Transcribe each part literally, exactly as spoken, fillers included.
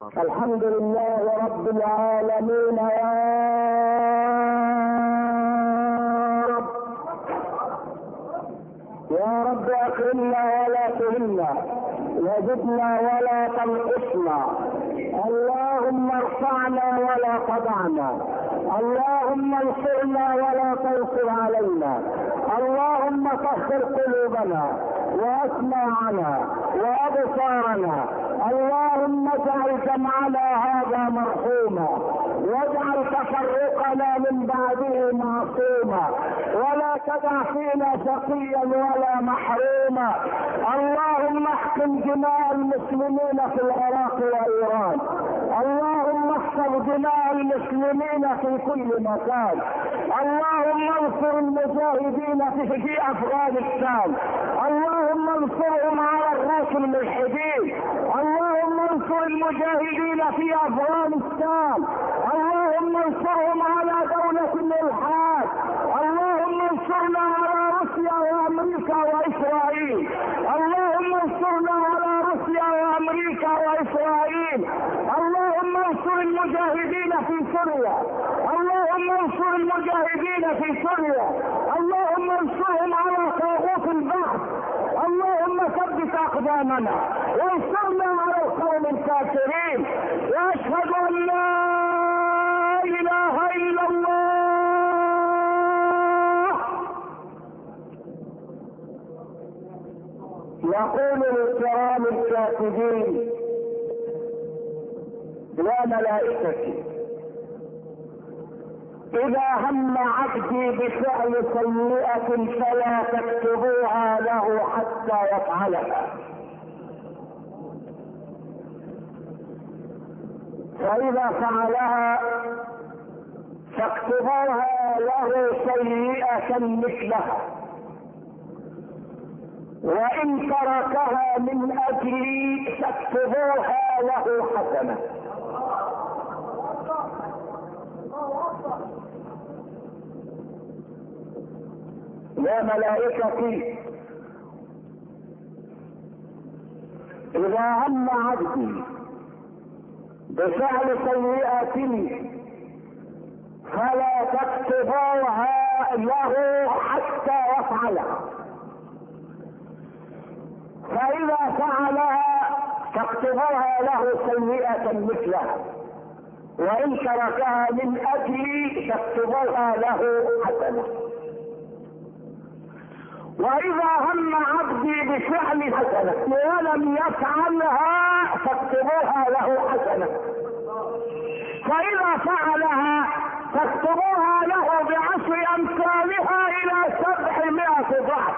الحمد لله رب العالمين. يا رب يا رب اكرمنا ولا تهنا، وزدنا ولا تنقصنا، اللهم ارفعنا ولا تضعنا، اللهم انصرنا ولا تنصر علينا، اللهم طهر قلوبنا واسماعنا وابصارنا، اللهم اجعل جمعنا هذا مرحوما، واجعل تفرقنا من بعده معصوما، ولا تدع فينا شقيا ولا محروما. اللهم احكم دماء المسلمين في العراق وايران، اللهم احفظ دماء المسلمين في كل مكان، اللهم انصر المجاهدين في, في افغانستان، اللهم انصرهم على الروس الملحدين، اللهم انصر المجاهدين في افغانستان، اللهم انصرهم على دولة الالحاد، اللهم انصرنا على روسيا وامريكا واسرائيل، اللهم انصرنا على روسيا وامريكا واسرائيل، اللهم انصر المجاهدين في سوريا، اللهم انصر المجاهدين في سوريا، اللهم انصرهم على طاغوت البحث، اللهم ثبت اقدامنا وانصرنا على القوم الكافرين. واشهد ان لا اله الا الله. يقول الكرام الكاتبين: يا ملائكتي، اذا هم عبدي بفعل سيئة فلا تكتبوها له حتى يفعلها، فاذا فعلها فاكتبوها له سيئة مثلها، وان تركها من اجلي فاكتبوها له حسنة. يا ملائكتي، اذا هم عبدي بفعل سيئة فلا تكتبوها له حتى يفعلها، فاذا فعلها فاكتبوها له سيئة مثلها، وان تركها من اجلي فاكتبوها له حسنة. واذا هم عبدي بفعل حسنة ولم يفعلها فاكتبوها له حسنة، فاذا فعلها فاكتبوها له بعشر امثالها الى سبعمائة ضعف.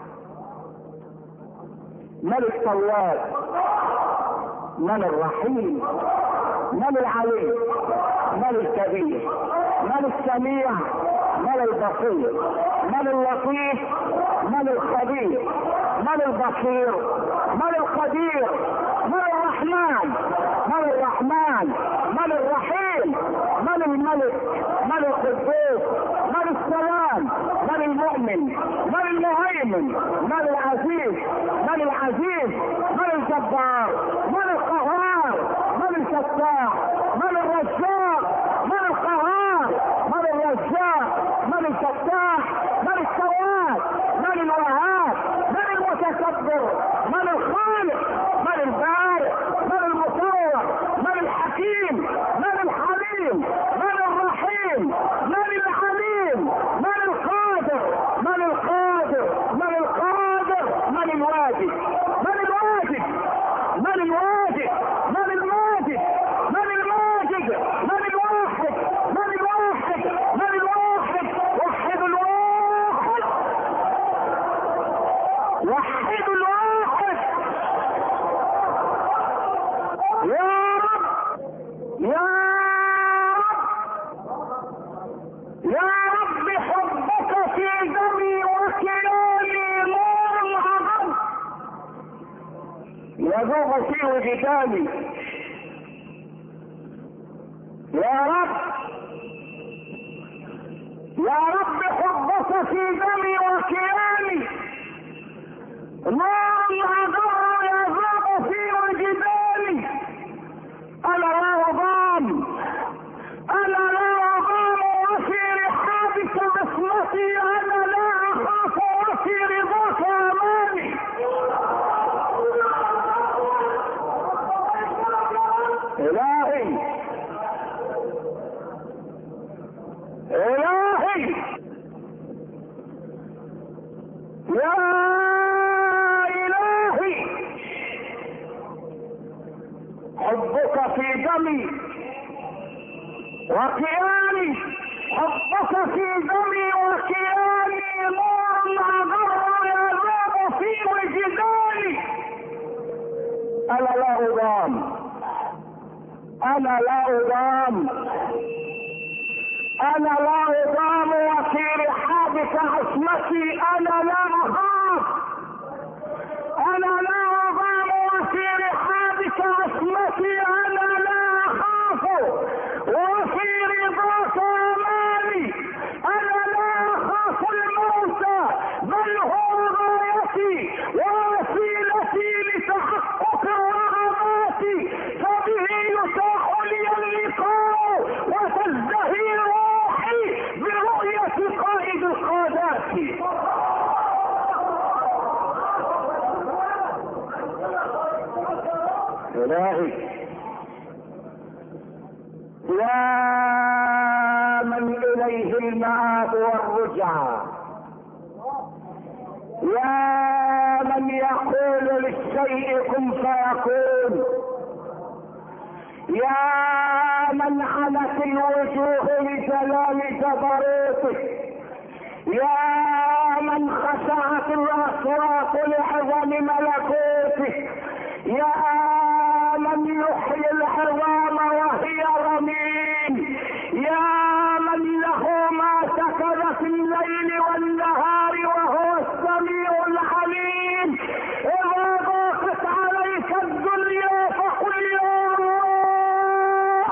من التواب، من الرحيم، من العليم، من الكبير، من السميع، من البصير، من اللطيف، من الخبير، من البصير، من القدير، من الرحمن، من الرحمن، من الرحيم، من الملك، من القدوس، من السلام، من المؤمن، من المهيمن، من العزيز، من العزيز، من الجبار، من القهار، من الفتاح، من الرزاق، من القهار، من الرزاق، من الفتاح، من التواب، من الوهاب، من المتكبر، من الخالق، من البارئ، من المصور، من الحكيم، من الحليم، من الرحيم، من العليم، من القادر، من القادر، من القادر، من الواجد، من الواجد، من الواجد، من الماجد، من الماجد، من الواحد، من الواحد، من الواحد، وحد الواحد، وحد الواحد. يا رب يا رب يا رب، حبك في دمي وكلامي نور عظم يذوب في وجداني. يا رب يا رب، حبك في دمي وكلامي نور عظم يذوب في وجداني. أضام، أنا لا أضام وفي رحابك عصمتي، أنا لا أخاف وفي رضاك أماني. إلهي إلهي يا إلهي، حبك في دمي وكياني، حبك في دمي وكياني نور أغر يذوب في وجداني. أنا لا أضام، أنا لا أضام، أنا لا أضام وفي رحابك عصمتي، أنا لا أخاف، أنا لا أضام وفي رحابك عصمتي، أنا لا أخاف وفي رضاك أماني. أنا لا أخاف الموت بل هو غايتي ووسيلتي لتحقق رغباتي، فبه يتاح لي اللقاء وتزدهي روحي برؤية قائد القادات. إلهي يا من إليه المآب والرجعى، يا من يقول للشيء كن فيكون، يا من عنت الوجوه لجلال جبروتك، يا من خشعت الأصوات لعظم ملكوتك، يا من يحيي العظام وهي رميم، يا من له ما سكن في الليل والنهار وهو السميع العليم. إذا ضاقت عليك الدنيا فقل يا الله.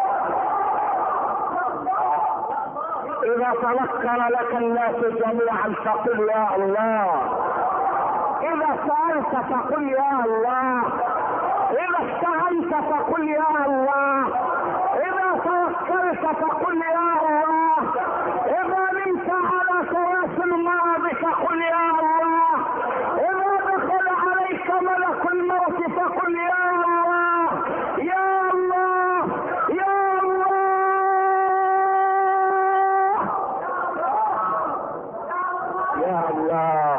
إذا تذكر لك الناس جميعا فقل يا الله. إذا سألت فقل يا الله. إذا استعنت فقل يا الله. إذا توكلت فقل يا الله. إذا نمت على فراش المرض فقل يا الله. إذا دخل عليك ملك الموت فقل يا الله يا الله يا الله. يا الله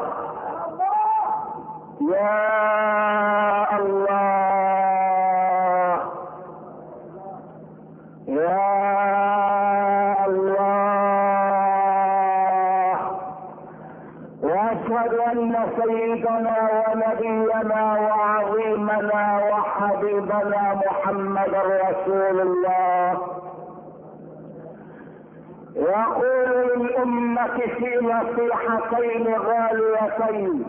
يا الله يا الله. واشهد ان سيدنا ونبينا وعظيمنا وحبيبنا محمد رسول الله يقول للامه في نصيحتين غاليتين: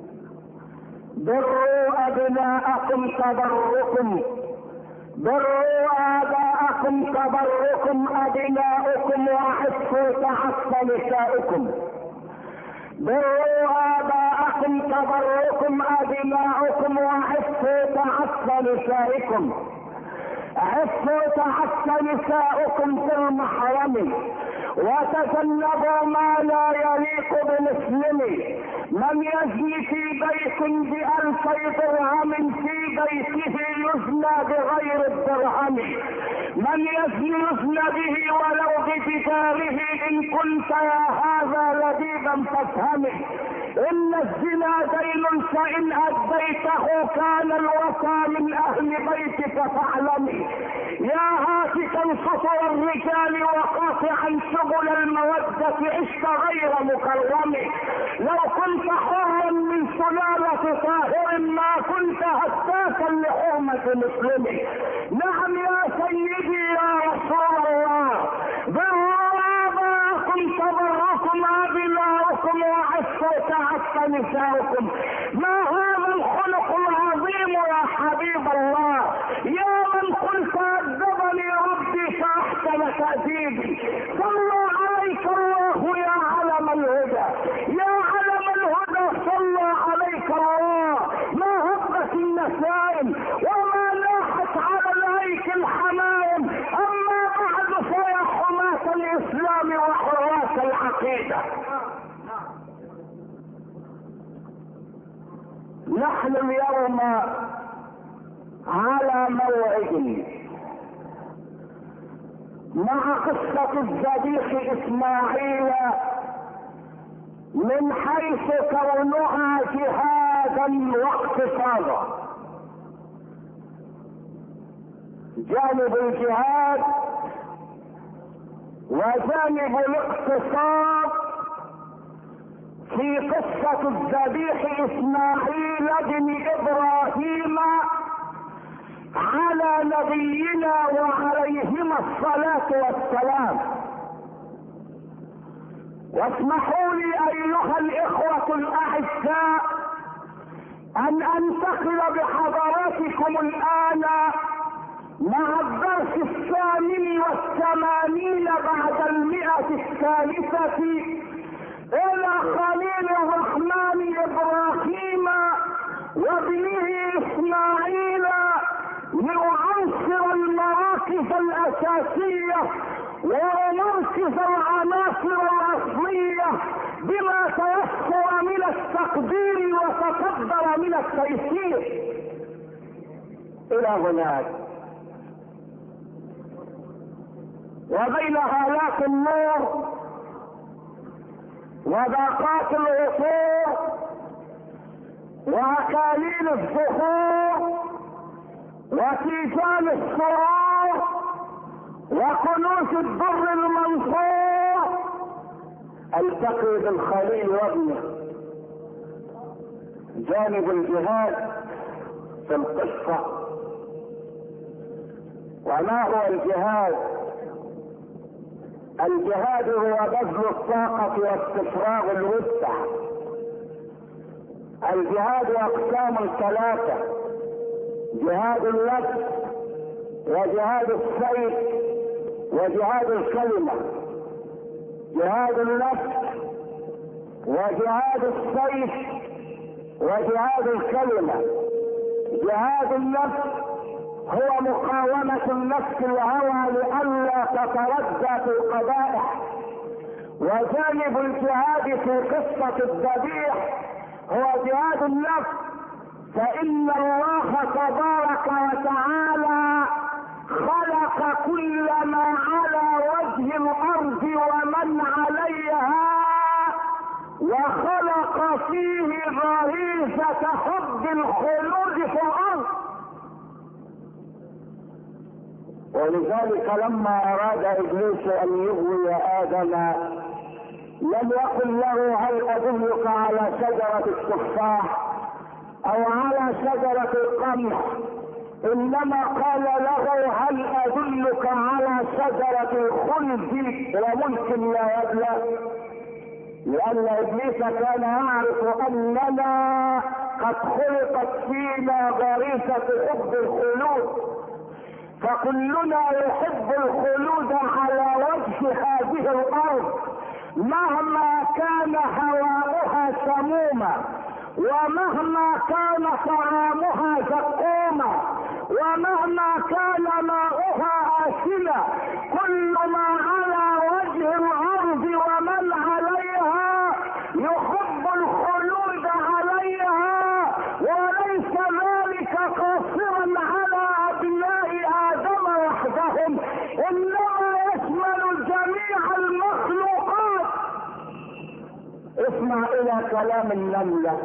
بروا ابناءكم تبركم، بروا آباءكم تبركم أبناؤكم، وعفوا تعف نساؤكم. بروا آباءكم تبركم أبناؤكم، وعفوا تعف نسائكم. عفوا تعف نساؤكم في المحرم، وتجنبوا ما لا يليق بمسلم. من يزني في بيت بألفي درهم في بيته يزنى بغير الدرهم. من يزني يزنى به ولو بجداره. إن كنت يا هذا لبيبا فافهمه. إن الزنا دين فإن أديته كان الوفى من أهل بيتك فاعلمي. يا هاتكا خطر الرجال وقاطعا شغل المودة عشت غير مكرم. لو كنت حرا من سلالة طاهر ما كنت هتاكا لحرمة مسلم. نعم يا سيدي يا رسول الله، بروا آباءكم تبركم أبناؤكم، وعفوا تعف نساؤكم. ما هذا الخلق العظيم يا حبيب الله؟ يا من قلت أدبني ربي فأحسن تأديبي. صلى عليك الله يا علم الهدى، يا علم الهدى صلى عليك الله. ما هبت النسائم وما لاحت على الأيك الحمائم. جديدة. نحن اليوم على موعد مع قصة الذبيح اسماعيل من حيث كونها جهادا واقتصادا. جانب الجهاد وجانب الاقتصاد في قصة الذبيح اسماعيل بن ابراهيم على نبينا وعليهما الصلاة والسلام. واسمحوا لي ايها الاخوة الاعزاء ان انتقل بحضراتكم الان مع الدرس الثامن والثمانين بعد المئة الثالثة الى خليل الرحمن ابراهيم وابنه اسماعيل لأعنصر المراكز الاساسية ومركز العناصر الاصلية بما تيسر من التقدير وتقدر من التيسير. الى هناك وبين هالات النور وباقات العصور واكاليل الزهور وتيجان السرور وكنوز الدر المنصور التقي بالخليل وابنه. جانب الجهاد في القصة. وما هو الجهاد؟ الجهاد هو بذل الطاقة واستفراغ الوسع. الجهاد اقسام ثلاثة: جهاد النفس وجهاد السيف وجهاد الكلمة. جهاد النفس وجهاد السيف وجهاد الكلمة. جهاد النفس هو مقاومة النفس الهوى لئلا تتردى في القبائح. وجانب الجهاد في قصة الذبيح هو جهاد النفس، فإن الله تبارك وتعالى خلق كل ما على وجه الأرض ومن عليها، وخلق فيه غريزة حب الخلود في الأرض. ولذلك لما أراد إبليس أن يغوي آدم لم يقل له هل أدلك على شجرة التفاح أو على شجرة القمح، إنما قال له هل أدلك على شجرة الخلد وملك لا يبلى، لأن إبليس كان يعرف أننا قد خلقت فينا غريزة حب الخلود، فكلنا يحب الخلود على وجه هذه الأرض مهما كان هواؤها سموما، ومهما كان طعامها زقوما، ومهما كان ماؤها آسنا. كل ما على وجه الأرض ومن عليها يحب الخلود عليها، وليس ذلك قاصرا على أبناء آدم وحدهم، إنما يشمل جميع المخلوقات. اسمع إلى كلام النملة،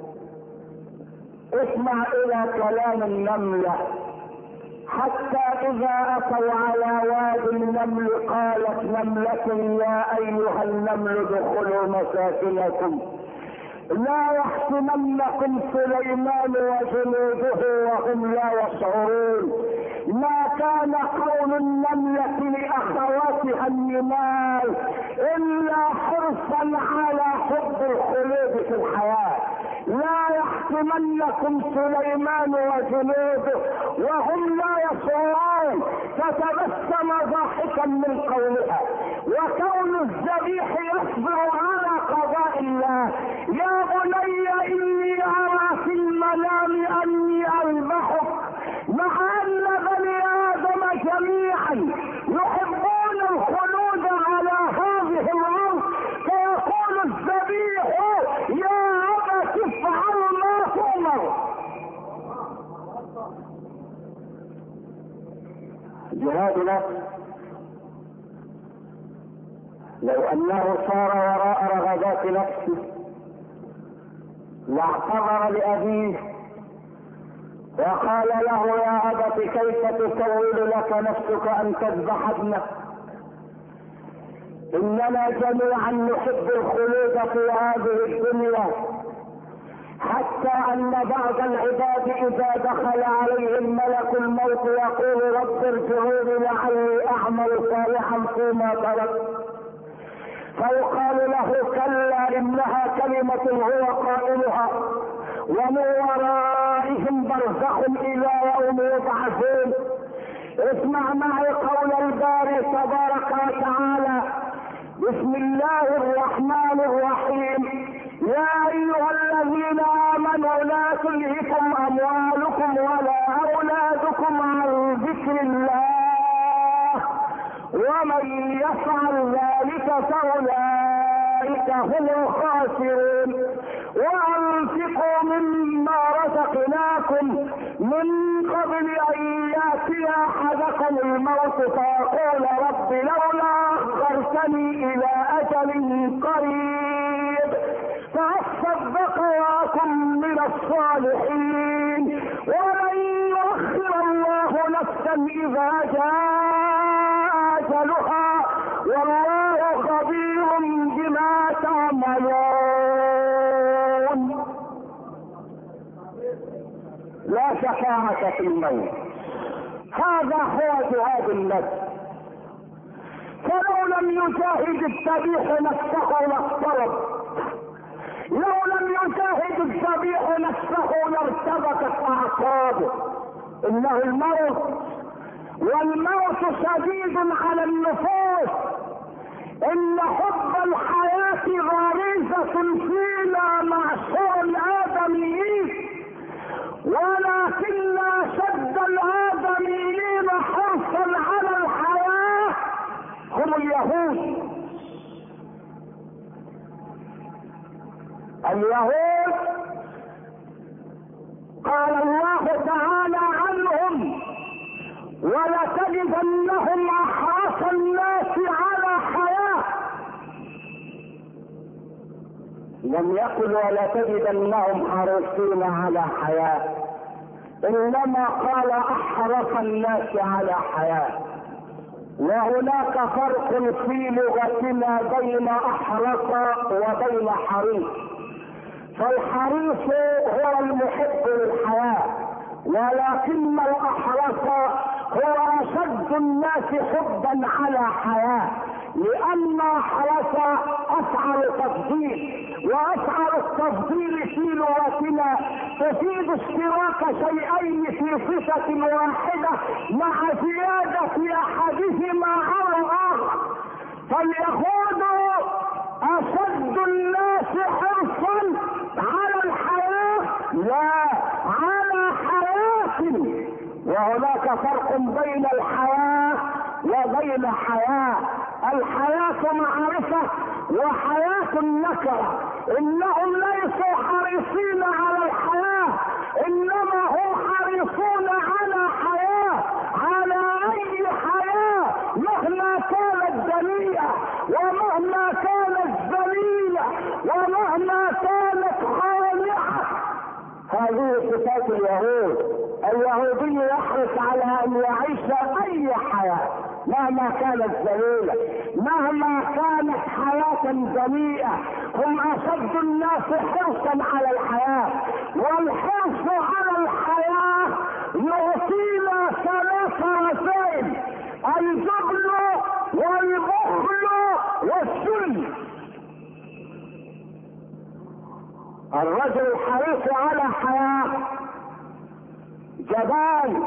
اسمع إلى كلام النملة. حتى إذا أتوا على واد النمل قالت نملة يا أيها النمل ادخلوا مساكنكم لا يحطمنكم سليمان وجنوده وهم لا يشعرون. ما كان قول النملة لأخواتها النمال إلا حرصا على حب الخلود في الحياة. لا يحطمنكم سليمان وجنوده وهم لا يشعرون. فتبسم ضاحكا من قولها، وكون الذبيح يصبر على قضاء الله. يا بني إني أرى في المنام أني أذبحك، مع أن بني آدم جميعا يحبون الخلود على هذه الأرض، جهاد نفس. لو انه صار وراء رغبات نفسه لاعتذر لابيه وقال له يا ابت كيف تسول لك نفسك ان تذبح ابنك؟ اننا جميعا نحب الخلود في هذه الدنيا، حتى ان بعض العباد اذا دخل عليهم ملك الموت يقول رب ارجعوني لعلي اعمل صالحا فيما تركت، فيقال له كلا انها كلمة هو قائلها ومن ورائهم برزخ الى يوم يبعثون. اسمع معي قول الباري تبارك وتعالى: بسم الله الرحمن الرحيم: يا ايها الذين امنوا لا تلهكم اموالكم ولا اولادكم عن ذكر الله ومن يفعل ذلك فاولئك هم الخاسرون. وانفقوا مما رزقناكم من قبل ان ياتي احدكم الموت فيقول رب لولا اخرتني الى اجل قريب فاصدق واكن من الصالحين ولن يؤخر الله نفسا اذا جاء اجلها والله خبير بما تعملون. لا شفاعة في الموت، هذا هو جهاد النفس. فلو لم يجاهد الذبيح نفسه لاضطرب، لو لم يجاهد الذبيح نفسه لارتبكت اعصابه. انه الموت، والموت شديد على النفوس. ان حب الحياة غريزة فينا معشر الادميين، ولكن اشد الادميين حرصا على الحياة هم اليهود. اليهود قال الله تعالى عنهم: ولتجدنهم احرص الناس على حياة. لم يقل ولتجدنهم حريصين على حياة، انما قال احرص الناس على حياة. وهناك فرق في لغتنا بين احرص وبين حريص. فالحريص هو المحب للحياة، ولكن الاحرص هو اشد الناس حبا على حياة، لان احرص افعل تفضيل، وافعل التفضيل في لغتنا تفيد اشتراك شيئين في صفة واحدة مع زيادة احدهما على الاخر. فاليهود اشد الناس حرصا على الحياة لا على حياة، وهناك فرق بين الحياة وبين حياة. الحياة معرفة وحياة النكرة. انهم ليسوا حريصين على الحياة، انما هم حريصون على حياة، على اي حياة مهما كانت دنيئة ومهما كانت ذليلة ومهما كانت خانعة. هذه صفات اليهود. اليهودي يحرص على ان يعيش اي حياة مهما كانت ذليلة، مهما كانت حياة دنيئة. هم اشد الناس حرصا على الحياة، والحرص على الحياة يعطينا ثلاث رسائل: الجبن والبخل والسلم. الرجل الحريص على حياة جبان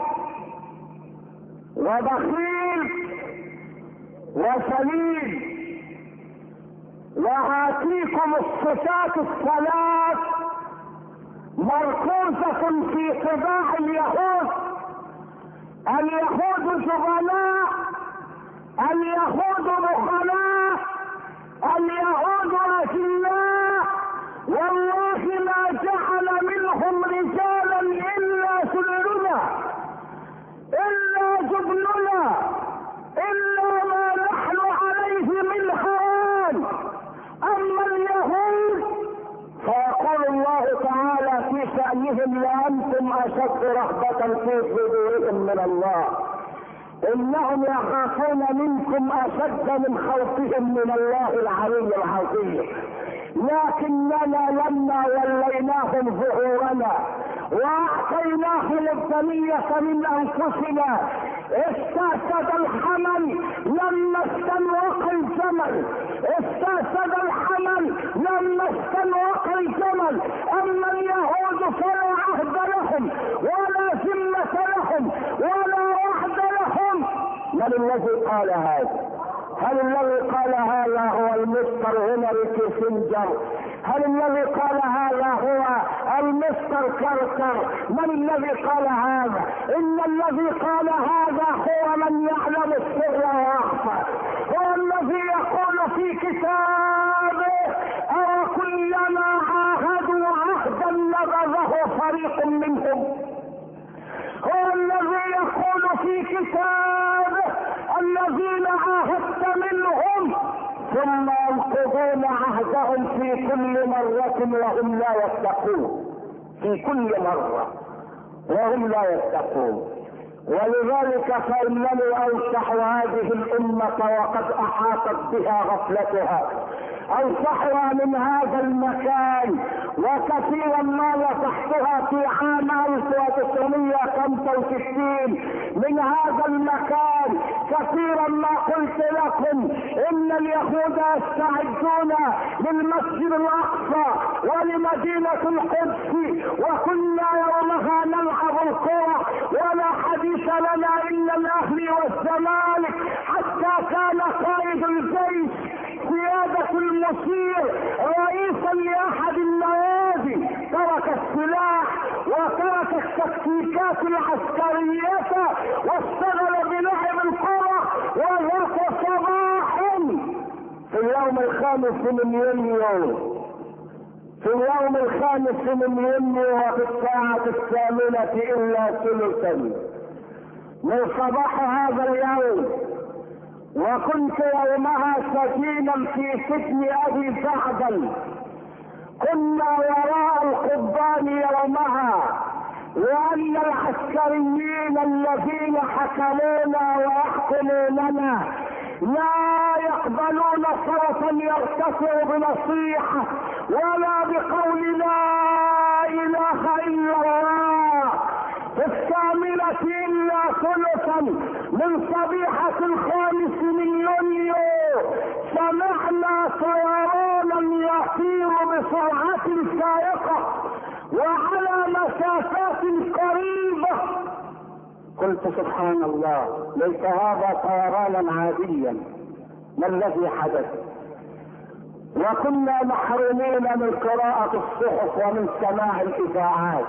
وبخيل وسليم. وآتيكم الصفات الثلاث مركوزة في طباع اليهود. اليهود جبناء، اليهود بخلاء، اليهود أجلاء. والله ما جعل منهم رجالا إلا ذلنا، إلا جبننا، خوفهم لأنتم أشد رهبة في صدورهم من الله. إنهم يخافون منكم أشد من خوفهم من الله العلي العظيم. لكننا لما وليناهم ظهورنا واعطيناهم الثنية من انفسنا استأسد الحمل لما استنوق الجمل، استأسد الحمل لما استنوق الجمل. اما اليهود فلا عهد لهم ولا ذمة لهم ولا وعد لهم. من الذي قال هذا؟ هل الذي قال هذا هو المستر هنري كيسنجر؟ هل الذي قال هذا هو المستر كارتر؟ من الذي قال هذا؟ ان الذي قال هذا هو من يعلم السر واخفى، هو الذي يقول في كتابه: أو كلما عاهدوا عهدا نبذه فريق منهم. هو الذي يقول في كتابه: الذين عاهدت منهم ثم ينقضون عهدهم في كل مرة وهم لا يتقون، في كل مرة وهم لا يتقون. ولذلك فإنني أنصح هذه الأمة وقد أحاطت بها غفلتها، أنصحها من هذا المكان، وكثيرا ما نصحتها في عام ألف وتسعمائة وخمسة وستين من هذا المكان. كثيرا ما قلت لكم ان اليهود يستعدون للمسجد الأقصى ولمدينة القدس، وكنا يومها نلعب الكرة ولا حديث لنا الا الاهلي والزمالك، حتى كان قائد الجيش سيادة المشير رئيسا لاحد النوادي ترك السلاح وترك التكتيكات العسكرية واشتغل بلعب الكرة. وذاك صباح في اليوم الخامس من يونيو، في اليوم الخامس من يونيو وفي الساعة الثامنة إلا ثلثا من صباح هذا اليوم، وكنت يومها سجينا في سجن ابي زعبل. كنا وراء القضبان يومها، لان العسكريين الذين حكمونا ويحكموننا لا يقبلون صوتا يرتفع بنصيحة ولا بقول لا اله الا الله. في الثامنة الا ثلثا من صبيحة الخامس من يونيو سمعنا طيرانا يطير بسرعة فائقة وعلى مسافات قريبة. قلت سبحان الله، ليس هذا طيرانا عاديا، ما الذي حدث؟ وكنا محرومين من قراءة الصحف ومن سماع الاذاعات.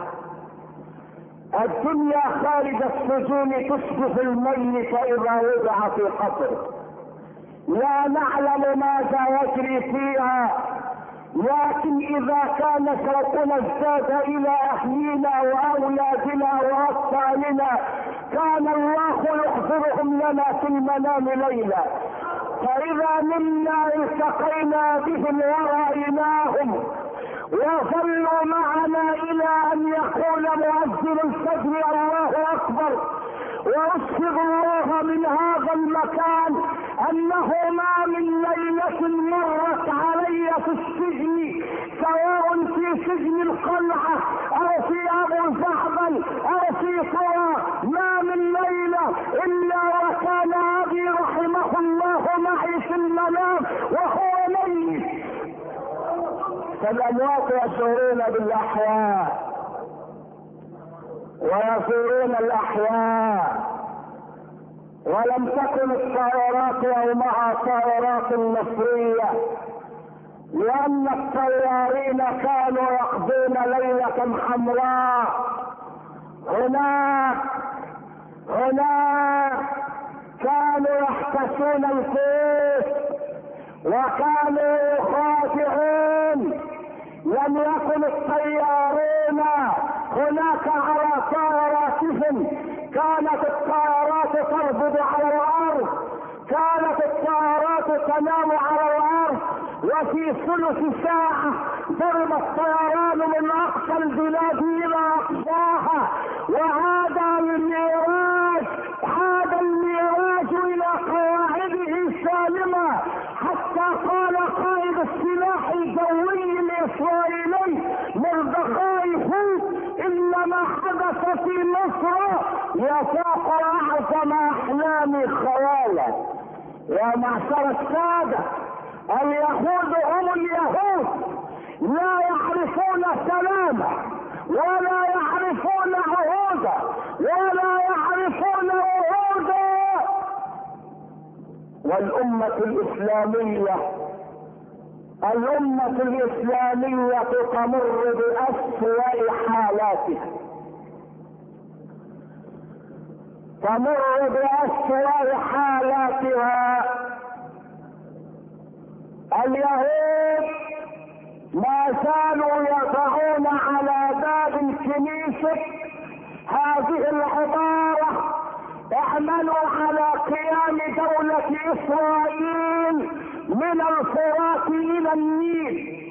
الدنيا خارج السجون تشبه الميت اذا وضع في قبره، لا نعلم ماذا يجري فيها، لكن اذا كان شوقنا ازداد الى اهلنا واولادنا واطفالنا كان الله يحضرهم لنا في المنام ليلا، فاذا منا التقينا بهم ورأيناهم وظلوا معنا الى ان يقول مؤذن الفجر الله اكبر. واشهد الله من هذا المكان انه ما من ليلة مرت علي في السجن، سواء في سجن القلعة او في ابو زعبل او في قرى، ما من ليلة الا وكان ابي رحمه الله معي في المنام وهو ميت. فالاموات يشعرون بالاحياء ويصيرون الاحياء، ولم تكن الطائرات يومها طائرات مصرية، لان الطيارين كانوا يقضون ليلة حمراء هناك هناك كانوا يحتسون الكيس وكانوا يخادعون. لم يكن الطيارون هناك على طائراتهم، كانت الطائرات تربض على الارض، كانت الطائرات تنام على الارض، وفي ثلث ساعة ضرب الطيران من اقصى البلاد الى اقصاها، وعاد الميراج عاد الميراج الى قواعده سالمة، حتى قال قائد السلاح الجوي الاسرائيلي مردخاي فوق: ان ما حدث في مصر يفوق اعظم احلامي خيالا. يا معشر السادة، اليهود هم اليهود، لا يعرفون سلامة ولا يعرفون عهودا ولا يعرفون وعودا. والأمة الإسلامية الأمة الإسلامية تمر بأسوأ حالاتها، تمر بأسوأ حالاتها. اليهود ما زالوا يضعون على باب الكنيسة هذه العبارة: اعملوا على قيام دولة إسرائيل من الفرات إلى النيل.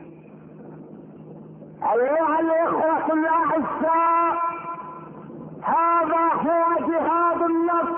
أيها الإخوة الأعزاء، هذا هو جهاد النفس،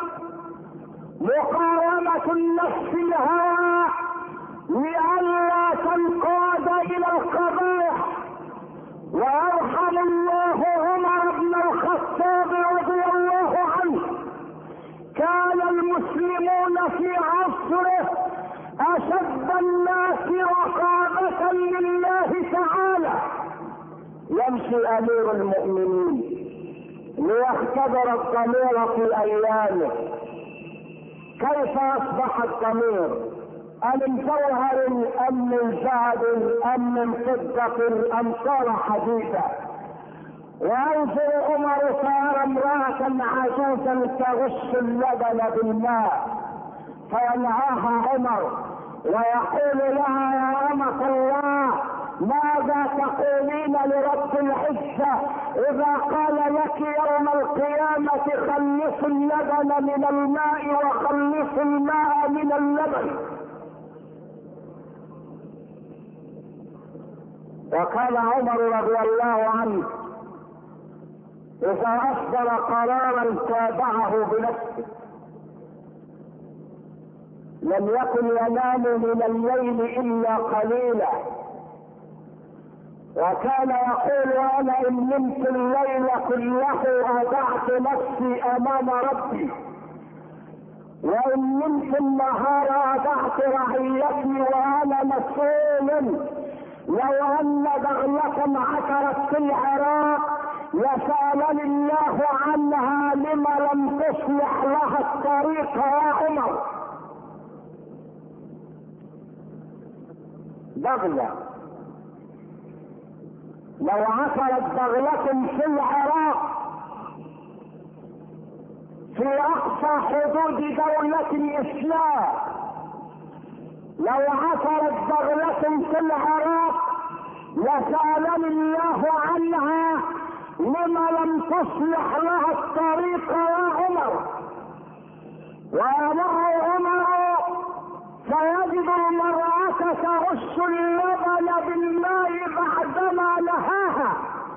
مقاومة النفس الهوى لئلا تنقاد إلى القبائح. ويرحم الله عمر بن الخطاب رضي الله عنه، كان المسلمون في عصره أشد الناس رقابة لله تعالى. يمشي أمير المؤمنين ليختبر الضمير في أيامه. كيف أصبح الضمير؟ أم من جوهر أم من ذهب أم من فضة أم صار حديدا؟ وينظر عمر فيرى امرأة عجوزا تغش اللبن بالماء، فينهاها عمر ويقول لها: يا أمة الله، ماذا تقولين لرب العزة إذا قال لك يوم القيامة خلص اللبن من الماء وخلص الماء من اللبن؟ وقال عمر رضي الله عنه: إذا أصدر قرارا تابعه بنفسه، لم يكن ينام من الليل إلا قليلا، وكان يقول: أنا إن نمت الليل كله أضعت نفسي أمام ربي، وإن نمت النهار أضعت رعيتي وأنا مسؤول. لو أن بغلة عثرت في العراق لسألني الله عنها لما لم تصلح لها الطريق يا عمر. بغلة لو عثرت بغلة في العراق في أقصى حدود دولة الإسلام، لو عثرت بغلة في العراق لسألني الله عنها لما لم تصلح لها الطريق يا عمر. ويمر عمر فيجد المرأة تغش اللبن بالماء بعدما نهاها،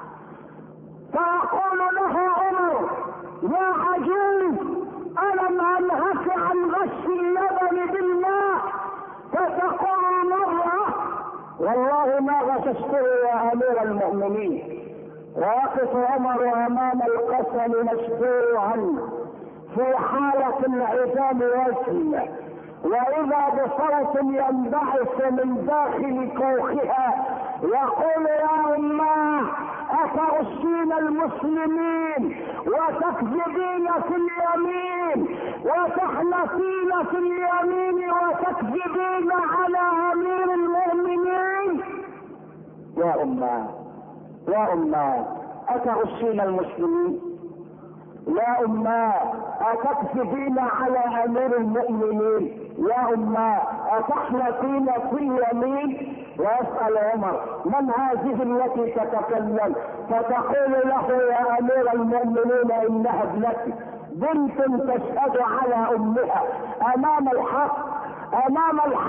فيقول لها عمر: يا عجوز، ألم أنهك عن غش اللبن بالماء؟ فتقول المرأة: والله ما غششته يا أمير المؤمنين. ويقف عمر أمام القسم مشجوعا في حالة العظام وجهه، وإذا بصوت ينبعث من داخل كوخها يقول: يا أماه، أتغشين المسلمين وتكذبين في اليمين وتحلفين في اليمين وتكذبين على أمير المؤمنين؟ يا أماه يا أماه، أتغشين المسلمين؟ يا أماه، أتكذبين على أمير المؤمنين؟ يا أماه، أتحلفين في اليمين؟ ويسأل عمر: من هذه التي تتكلم؟ فتقول له: يا أمير المؤمنين، إنها ابنتي، بنت تشهد على أمها أمام الحق أمام الحق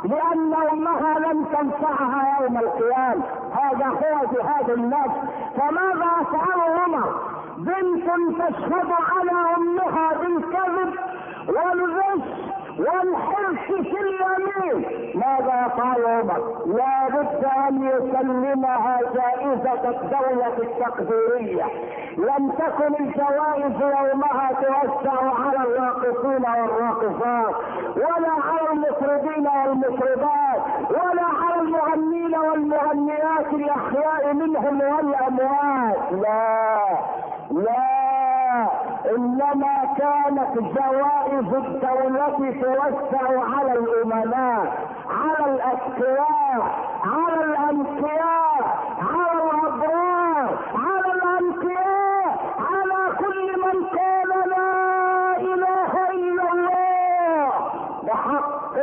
لان امها لن تنفعها يوم القيامه. هذا هو جهاد النفس. فماذا يفعل عمر؟ بنت تشهد على امها بالكذب والغش والحرص في اليمين، ماذا يفعل عمر؟ لا بد ان يسلمها جائزة الدولة التقديرية. لم تكن الجوائز يومها توسع على الراقصين والراقصات، ولا على المطربين والمطربات، ولا على المغنين والمغنيات الاحياء منهم والاموات. لا لا، انما كانت جوائز الدولة توسع على الامناء، على الاتقياء، على الانقياء، على الابرار، على الانقياء، على كل من قال لا اله الا الله بحق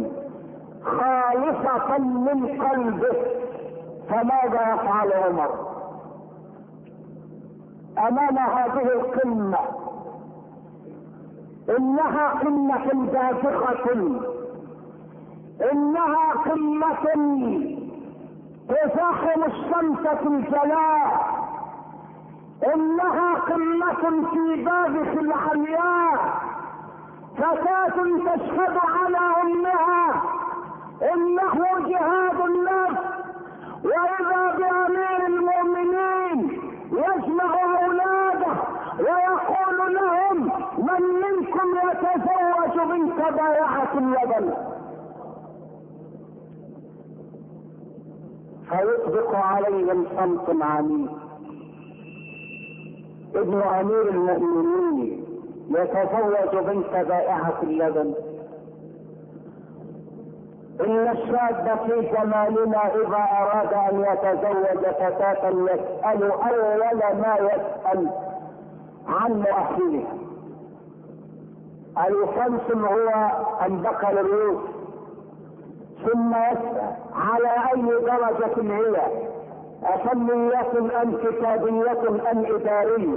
خالصة من قلبه. فماذا يفعل عمر امام هذه القمة؟ انها قمة بازخة، انها قمة تزاحم الشمس في الجلاء، انها قمة في بازخ العمياء. فتاة تشهد على امها انه جهاد النفس، واذا بامير المؤمنين يجمع اولاده ويقول لهم من منكم يتزوج بنت بائعة اللبن، فيطبق عليهم صمت عميق. ابن امير المؤمنين يتزوج بنت بائعة اللبن؟ ان الشاب في زماننا اذا اراد ان يتزوج فتاة يسأل اول ما يسأل عن مؤهلها. الخمس هو ان بقى الريوس، ثم يسأل على اي درجة هي، افنية ام كتابية ام ادارية،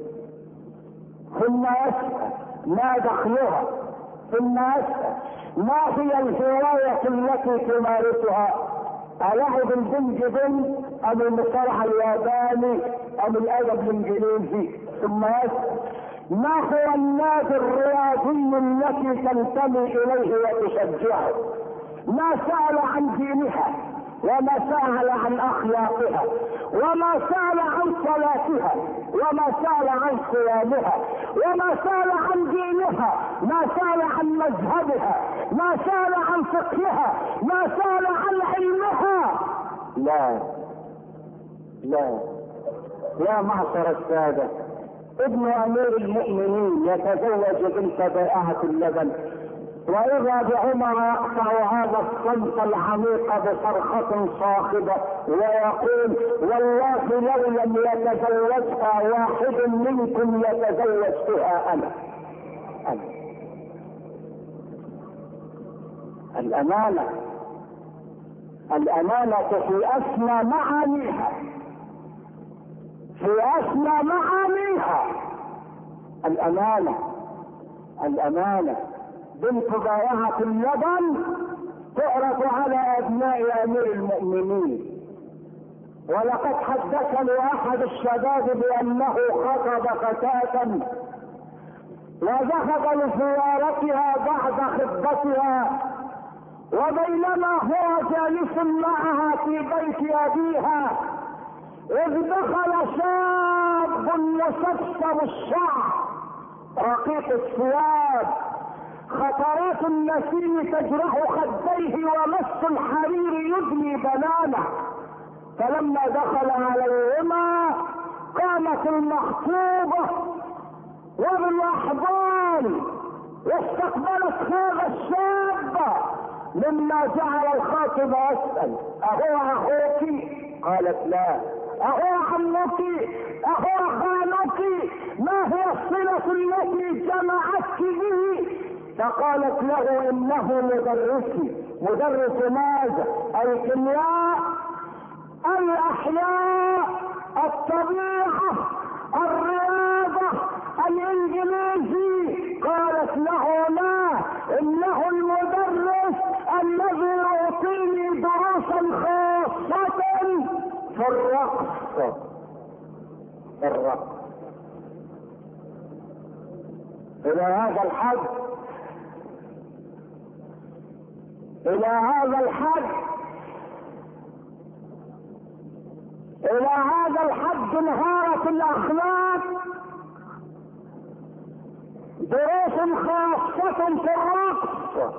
ثم يسأل ما دخلها، ثم يسأل ما هي الهواية التي تمارسها، ألعب البنج بنج ام المصارعة الياباني ام الادب الانجليزي، ثم يسأل ما هو النادي الرياضي التي تنتمي اليه وتشجعه. ما سأل عن دينها، وما سأل عن اخلاقها، وما سأل عن صلاتها، وما سأل عن صيامها، وما سأل عن دينها، ما سأل عن مذهبها، ما سأل عن فقهها، ما سأل عن علمها. لا لا يا معشر السادة، ابن امير المؤمنين يتزوج بنت بائعة اللبن، واذا بعمر يقطع هذا الصمت العميق بصرخة صاخبة ويقول والله لو لم يتزوجها واحد منكم يتزوجتها انا. أنا. الامانة، الامانة في اسمى معانيها، في اسمى معانيها الامانة. الامانة بنت بائعة اللبن تعرض على ابناء امير المؤمنين. ولقد حدثني احد الشباب بانه خطب فتاة وذهب لزيارتها بعد خطبتها، وبينما هو جالس معها في بيت ابيها اذ دخل شاب مسبسب الشعر رقيق الثياب، خطرات النسيم تجرح خديه ومس الحرير يدني بنانه. فلما دخل عليهما قامت المخطوبة وبالاحضان واستقبلت هذا الشاب، مما جعل الخاطب يسأل اهو اخوك؟ قالت لا. اهو عمك؟ اهو خالك؟ ما هي الصلة التي جمعتك به؟ فقالت له انه مدرسي. مدرس ماذا؟ الكيمياء، الاحياء، الطبيعة، الرياضة، الانجليزي. قالت له لا، انه المدرس الذي الرق الرق الى هذا الحد الى هذا الحد الى هذا الحد انهارت الاخلاق. دروس خاصة في الرقص،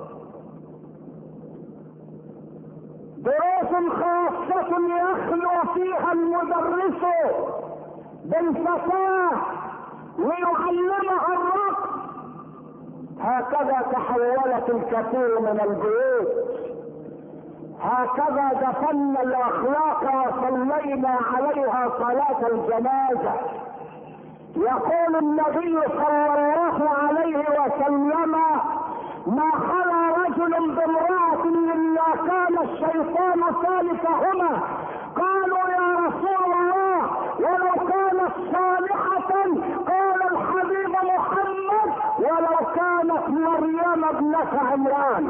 دروس خاصة يخلو فيها المدرس بالفتاة ليعلمها الرقص. هكذا تحولت الكثير من البيوت، هكذا دفنا الاخلاق وصلينا عليها صلاة الجنازة. يقول النبي صلى الله عليه وسلم: ما خلا رجل بامرأة الا كان الشيطان ثالثهما. قالوا يا رسول الله ولو كانت صالحة؟ قال الحبيب محمد: ولو كانت مريم ابنة عمران.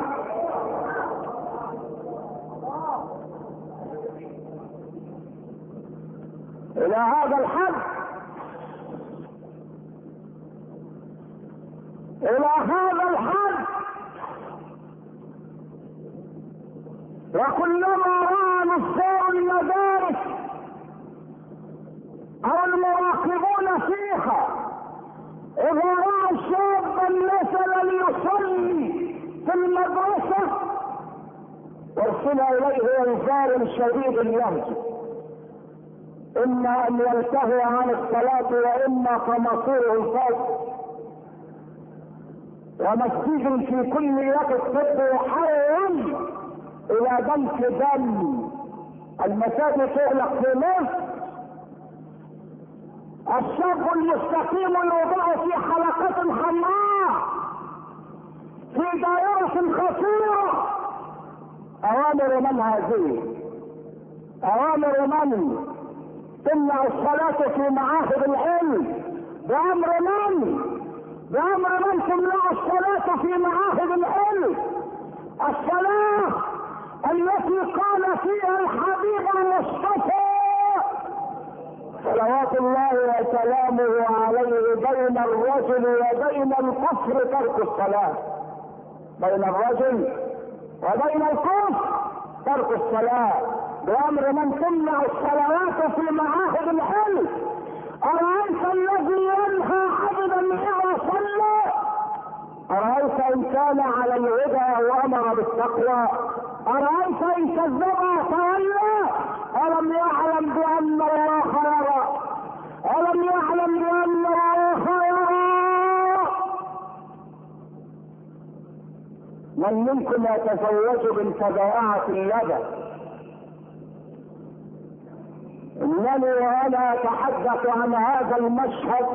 الى هذا الحد، الى هذا الحد. وكلما راى نصار المدارس او المراقبون فيها اذا راى شابا مثلا يصلي في المدرسه ارسل اليه انذار شديد اللهجه: اما ان ينتهي عن الصلاه واما فمصيره الفاسد. ومسجد في كل وقت طب يحرم الى دمك دم. المساجد تغلق في مصر. الشاب المستقيم يوضع في حلقة حمراء في دائرة خطيرة. اوامر من هذه؟ اوامر من تمنع الصلاة في معاهد العلم؟ بامر من؟ بامر من تمنع الصلاة في معاهد العلم؟ الصلاة التي قال فيها الحبيب المصطفى صلوات الله وسلامه عليه: بين الرجل وبين الكفر ترك الصلاة. بين الرجل وبين الكفر ترك الصلاة. بأمر من تمنع الصلوات في معاهد العلم. أرأيت الذي ينهى عبدا إذا صلى؟ أرأيت إن كان على الهدى وأمر بالتقوى؟ أرأيت إن كذب وتولى؟ ألم يعلم بأن الله يرى؟ ألم يعلم بأن الله يرى؟ من منكم يتزوج بنت ضائعة اللبن؟ انني وانا اتحدث عن هذا المشهد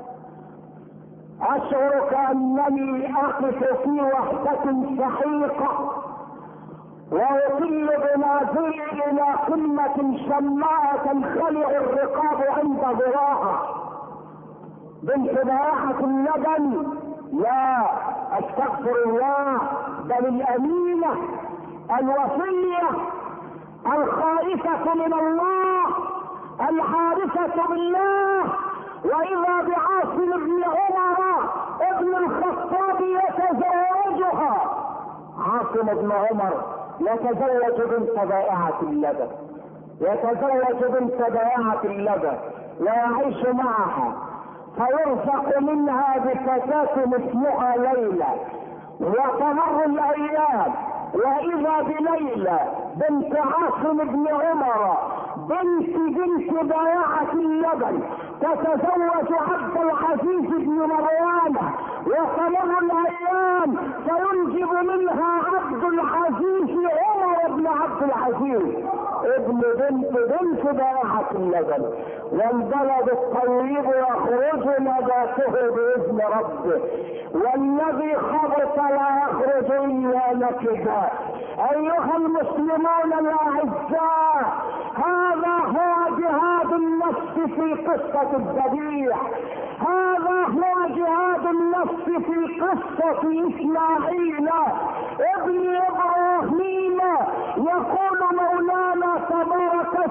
اشعر كانني اقف في وحدة سحيقة واطل بنازلي الى قمة شماء تنخلع الرقاب عند ذراعها. بنت ضائعة اللبن؟ لا، استغفر الله، بل الامينة الوفية الخائفة من الله العارفة بالله. واذا بعاصم بن عمر ابن الخطاب يتزوجها. عاصم بن عمر يتزوج بنت ضائعة اللبن، يتزوج بنت ضائعة اللبن ويعيش معها، فيرزق منها بفتاة اسمها ليلى. وتمر الايام واذا بليلى بنت عاصم بن عمر بنت بنت ضياعة اللبن تتزوج عبد العزيز بن مروان. وتمر الايام فينجب منها عبد العزيز عمر بن عبد العزيز ابن بنت بنت ضياعة اللبن. والبلد الطيب يخرج نباته باذن ربه، والذي خبط لا يخرج الا نكدا. ايها المسلمون الاعزاء، هذا هو جهاد النفس في قصة الذبيح، هذا هو جهاد النفس في قصة اسماعيل ابن ابراهيم. يقول مولانا تبارك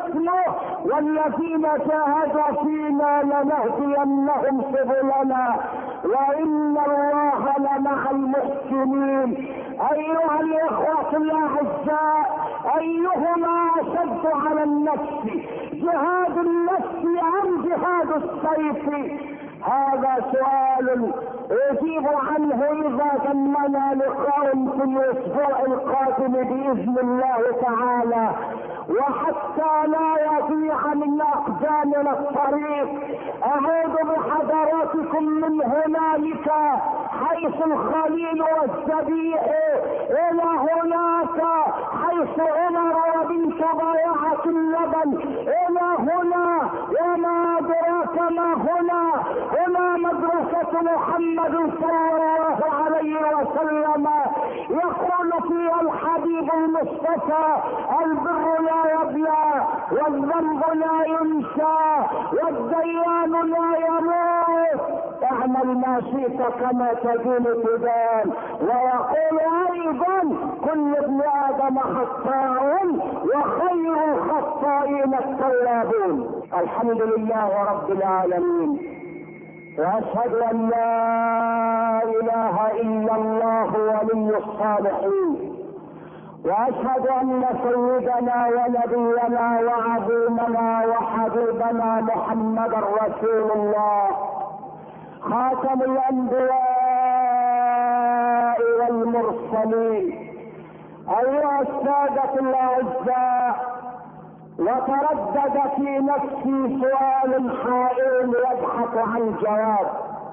اسمه والذين جاهدوا فينا لنهدينهم سبلنا وإن الله لمع المحسنين. أيها الإخوة الأعزاء، أيهما أشد على النفس، جهاد النفس أم جهاد السيف؟ هذا سؤال أجيب عنه إذا تمنا لقاء في الأسبوع القادم بإذن الله تعالى. وحتى لا يضيع من أقدامنا الطريق، أعود بحضراتكم من هنالك حيث الخليل والذبيح إلى هناك حيث عمر وبنت ضيعة اللبن، إلى هنا وما أدراك ما هنا، هنا مدرسة محمد صلى الله عليه وسلم. يقول فيها الحبيب المصطفى: البر لا يبلى والذنب لا ينسى والديان لا يموت، اعمل ما شئت كما تدين تدان. ويقول ايضا: كل ابن ادم خطاء وخير الخطائين التوابون. الحمد لله رب العالمين، واشهد ان لا اله الا الله ولي الصالحين، واشهد ان سيدنا ونبينا وعظيمنا وحبيبنا محمدا رسول الله خاتم الانبياء والمرسلين. ايها السادة الاعزاء، وتردد في نفسي سؤال حائر يبحث عن جواب،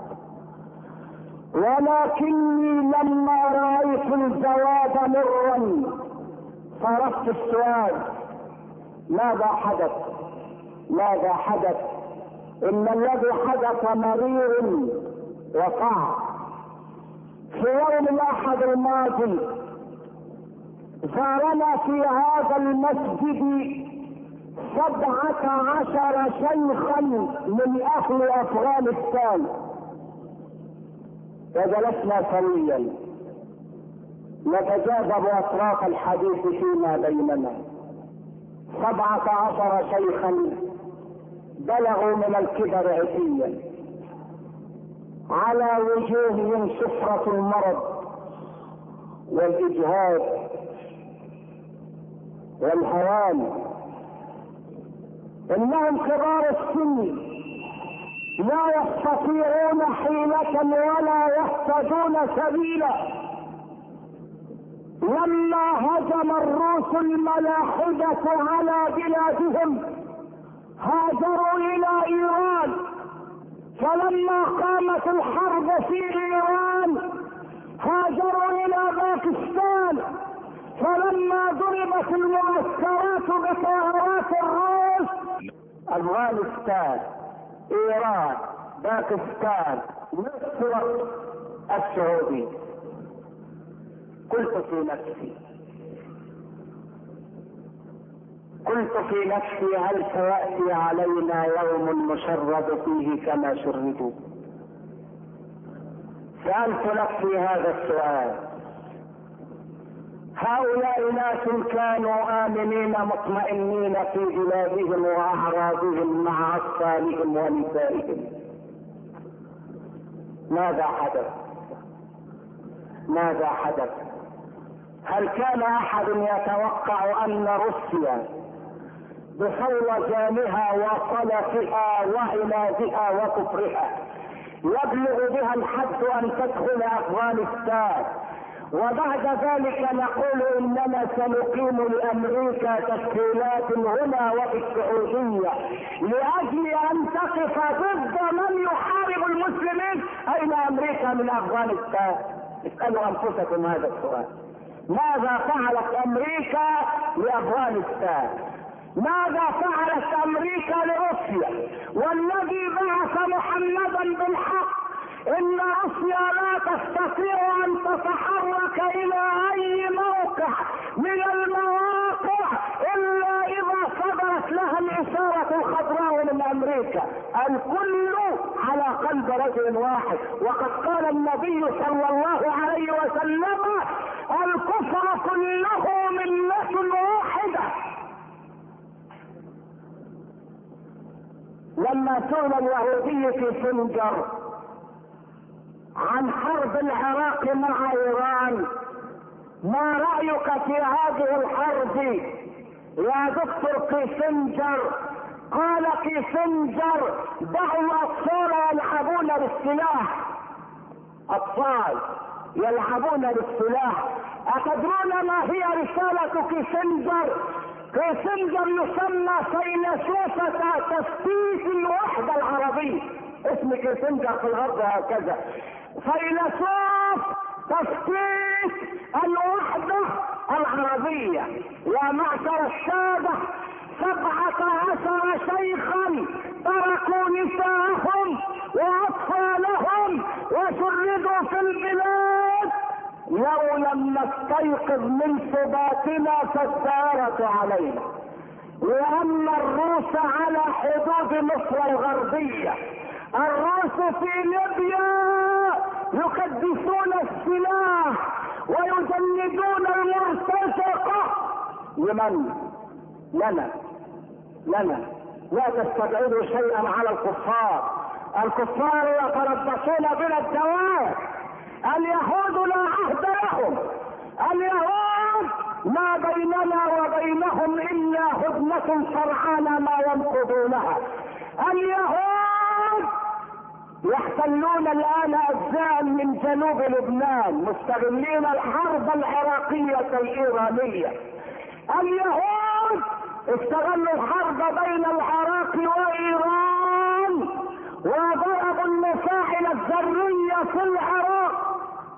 ولكني لما رأيت الجواب مرا صرفت السؤال: ماذا حدث؟ ماذا حدث؟ إن الذي حدث مرير وقع. في يوم الأحد الماضي زارنا في هذا المسجد سبعة عشر شيخا من أهل أفغانستان، وجلسنا سويا نتجاذب أطراف الحديث فيما بيننا. سبعة عشر شيخا بلغوا من الكبر عتيا، على وجوههم سفرة المرض والإجهاد والهوان. إنهم كبار السن لا يستطيعون حيلة ولا يهتدون سبيلا. لما هجم الروس الملاحدة على بلادهم هاجروا إلى إيران، فلما قامت الحرب في إيران هاجروا إلى باكستان، فلما ضربت المعسكرات بطائرات الروس أفغانستان، إيران، باكستان، مصر، السعودية. قلت في نفسي قلت في نفسي هل سيأتي علينا يوم نشرد فيه كما شردوا؟ سألت نفسي هذا السؤال. هؤلاء ناس كانوا آمنين مطمئنين في بلادهم وأعراضهم مع أطفالهم ونسائهم. ماذا حدث؟ ماذا حدث؟ هل كان أحد يتوقع أن روسيا بصولجانها وصلفها وعنادها وكفرها يبلغ بها الحد أن تدخل أفغانستان، وبعد ذلك نقول إننا سنقيم لأمريكا تشكيلات هنا وفي السعودية لأجل أن تقف ضد من يحارب المسلمين؟ أين أمريكا من أفغانستان؟ اسألوا أنفسكم هذا السؤال. ماذا فعلت أمريكا لأفغانستان؟ ماذا فعلت أمريكا لروسيا؟ والذي بعث محمدا بالحق إن روسيا لا تستطيع أن تتحرك إلى أي موقع من المواقع إلا إذا صدرت لها الإشارة الخضراء من أمريكا. الكل على قلب رجل واحد، وقد قال النبي صلى الله عليه وسلم: الكفر كله ملة واحدة. لما سئل اليهودي في سنجر عن حرب العراق مع ايران: ما رايك في هذه الحرب يا دكتور كيسنجر؟ قال كيسنجر: دعوا الاطفال يلعبون بالسلاح. اطفال يلعبون بالسلاح. اتدرون ما هي رسالة كيسنجر؟ كيسنجر يسمى فيلسوفة تفتيت الوحدة العربية. اسم كيسنجر في الغرب هكذا: فيلسوف تفتيت الوحدة العربية. يا معشر السادة، سبعة عشر شيخا تركوا نساءهم واطفالهم وشردوا في البلاد. لو لم نستيقظ من سباتنا فالسيارة علينا. لأن الروس على حدود مصر الغربية، الروس في ليبيا يكدسون السلاح ويجندون المرتزقة. لمن؟ لنا لنا لا تستبعدوا شيئا على الكفار. الكفار يتربصون بنا الدوائر. اليهود لا عهد لهم. اليهود ما بيننا وبينهم الا هدنة سرعان ما ينقضونها. اليهود يحتلون الان اجزاء من جنوب لبنان مستغلين الحرب العراقية الايرانية. اليهود استغلوا الحرب بين العراق وايران وضربوا المفاعل الذرية في العراق.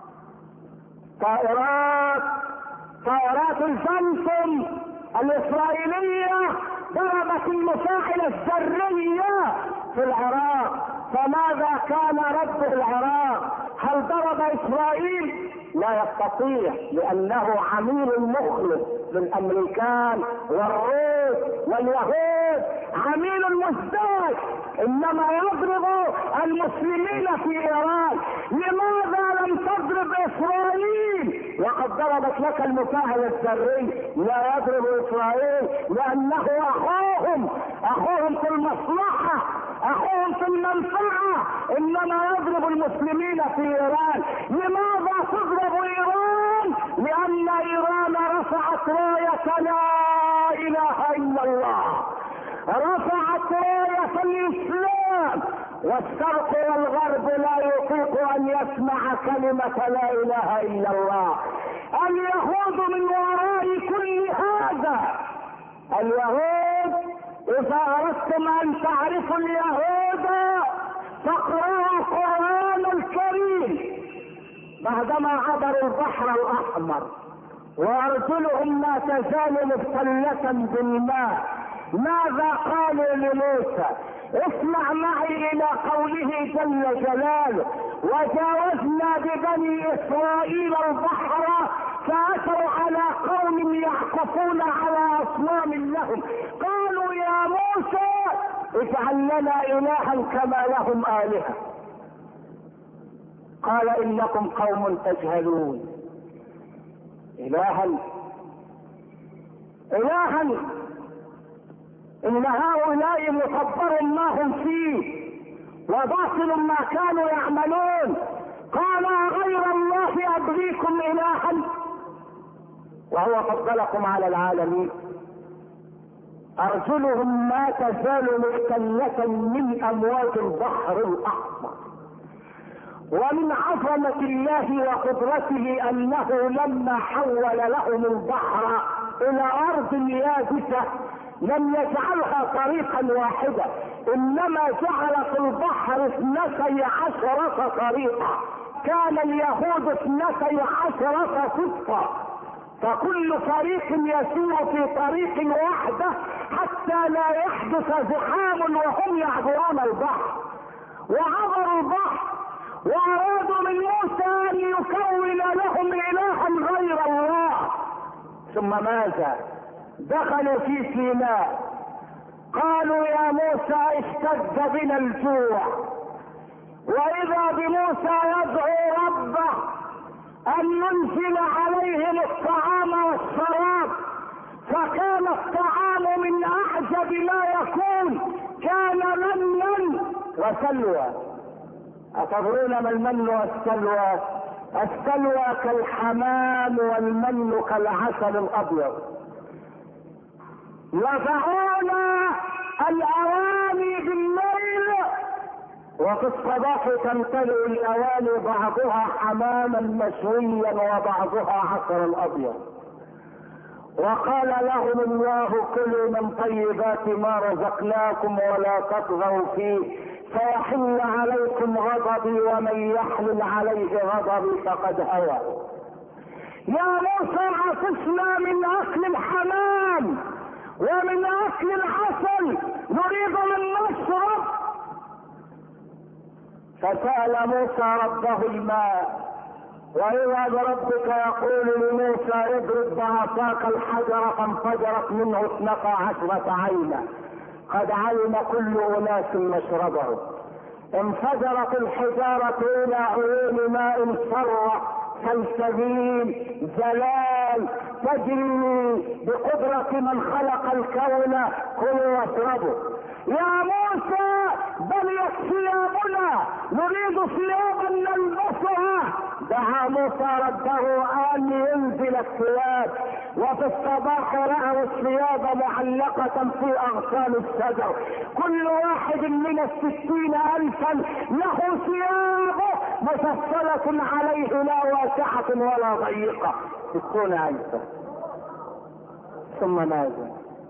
طائرات طائرات الفانتوم الاسرائيلية ضربت المفاعل الذرية في العراق. فماذا كان رد العراق؟ هل ضرب اسرائيل؟ لا يستطيع، لانه عميل مخلص للامريكان والروس واليهود، عميل مزدوج. انما يضرب المسلمين في ايران. لماذا لم تضرب اسرائيل وقد ضربت لك المفاعل الذري؟ لا يضرب اسرائيل لانه اخوهم، اخوهم في المصلحة، اخوهم في المنفعة. انما يضرب المسلمين في ايران. لماذا تضرب ايران؟ لان ايران رفعت راية لا اله الا الله، رفعت راية الاسلام، والشرق والغرب لا يطيق ان يسمع كلمة لا اله الا الله. اليهود من وراء كل هذا. اليهود اذا اردتم ان تعرفوا اليهود فاقرأوا القرآن الكريم. بعدما عبروا البحر الاحمر وارجلهم ما تزال مبتلة بالماء، ماذا قالوا لموسى؟ اسمع معي الى قوله جل جلاله: وجاوزنا ببني اسرائيل البحر فاتوا على قوم يعكفون على اصنام لهم قالوا يا موسى اجعل لنا الها كما لهم الهه. قال انكم قوم تجهلون. الها الها ان هؤلاء مصبر ما هم فيه وباطل ما كانوا يعملون. قال غير الله ابغيكم الها وهو فضلكم على العالمين. ارجلهم ما تزال مختلة من امواج البحر الاحمر. ومن عظمة الله وقدرته انه لما حول لهم البحر الى ارض يابسة لم يجعلها طريقا واحدة، انما جعل في البحر اثنتي عشرة طريقة. كان اليهود اثنتي عشرة صفة، فكل فريق يسير في طريق واحدة حتى لا يحدث زحام وهم يعبرون البحر. وعبروا البحر وارادوا من موسى ان يكون لهم الها غير الله. ثم ماذا؟ دخلوا في سيناء قالوا يا موسى اشتد بنا الجوع، واذا بموسى يدعو ربه ان ينزل عليهم الطعام والشراب، فكان الطعام من اعجب ما يكون، كان منا وسلوى. أتدرون ما المن والسلوى؟ السلوى كالحمام والمن كالعسل الابيض. يضعون الاواني بالليل وفي الصباح تمتلئ الاواني بعضها حماما مشويا وبعضها عسل ابيض. وقال لهم الله كلوا من طيبات ما رزقناكم ولا تطغوا فيه فيحل عليكم غضبي ومن يحلل عليه غضبي فقد هوى. يا موسى عطشنا من اكل الحمام ومن اكل العسل، نريد ان نشرب. فسأل موسى ربه الماء، واذا بربك يقول لموسى اضرب بعصاك الحجر فانفجرت منه اثنتا عشرة عينا قد علم كل اناس مشربه. انفجرت الحجارة الى عيون ماء صرة سلسبيل زلال تجري بقدرة من خلق الكون، كلوا واشربوا. يا موسى بليت ثيابنا نريد ثيابا نلبسها. دعا موسى ربه ان ينزل الثياب، وفي الصباح رأوا الثياب معلقة في اغصان الشجر، كل واحد من الستين الفا له ثيابه مفصلة عليه لا واسعة ولا ضيقة، ستون الفا. ثم ماذا؟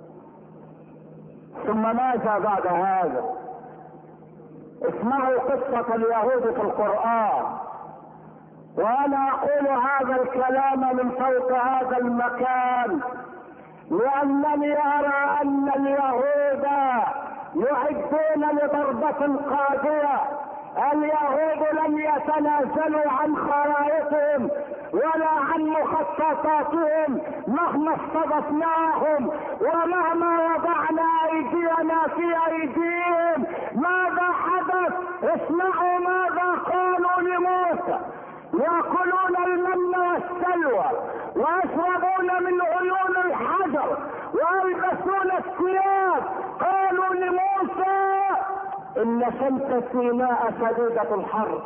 ثم ماذا بعد هذا؟ اسمعوا قصة اليهود في القرآن. وانا اقول هذا الكلام من فوق هذا المكان لانني ارى ان اليهود يعدون لضربة قادرة. اليهود لم يتنازلوا عن خرائطهم ولا عن مخططاتهم مهما استضفناهم ومهما وضعنا ايدينا في ايديهم. ماذا حدث؟ اسمعوا ماذا قالوا لموسى: يأكلون المن والسلوى ويشربون من عيون الحجر ويلبسون الثياب. قالوا لموسى: ان شمس سيناء شديدة الحر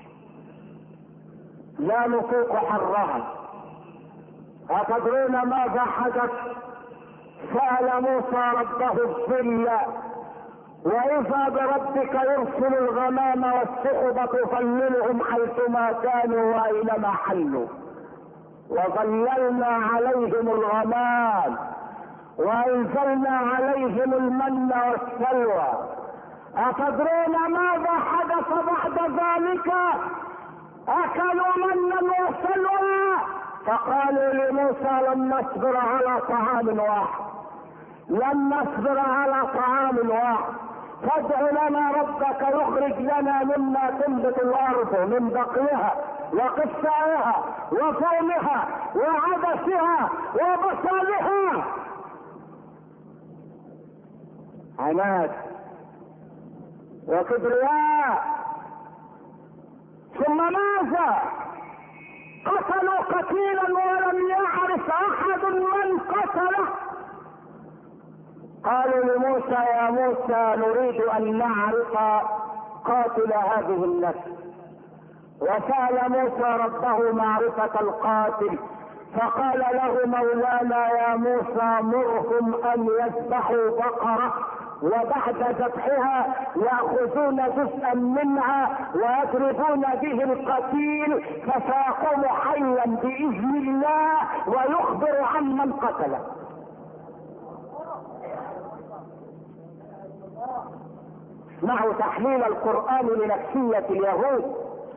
لا نطيق حرها. أتدرون ماذا حدث؟ سأل موسى ربه الذل، واذا بربك يرسل الغمام والسحب تظللهم حيثما كانوا واينما حلوا، وظللنا عليهم الغمام وانزلنا عليهم المن والسلوى. أتدرون ماذا حدث بعد ذلك؟ اكلوا منا وسلوى، فقالوا لموسى: لن نصبر على طعام واحد، لن نصبر على طعام واحد، فادع لنا ربك يخرج لنا مما تنبت الارض من بقلها وقثائها وفومها وعدسها وبصلها. عناد وكبرياء. ثم ماذا؟ قتلوا قتيلا ولم يعرف احد من قتله. قالوا لموسى: يا موسى نريد ان نعرف قاتل هذه النفس. وسأل موسى ربه معرفة القاتل، فقال له مولانا: يا موسى مرهم ان يذبحوا بقرة وبعد ذبحها يأخذون جزءا منها ويضربون به القتيل فسيقوم حيا بإذن الله ويخبر عمن قتله. اسمعوا تحليل القرآن لنفسية اليهود.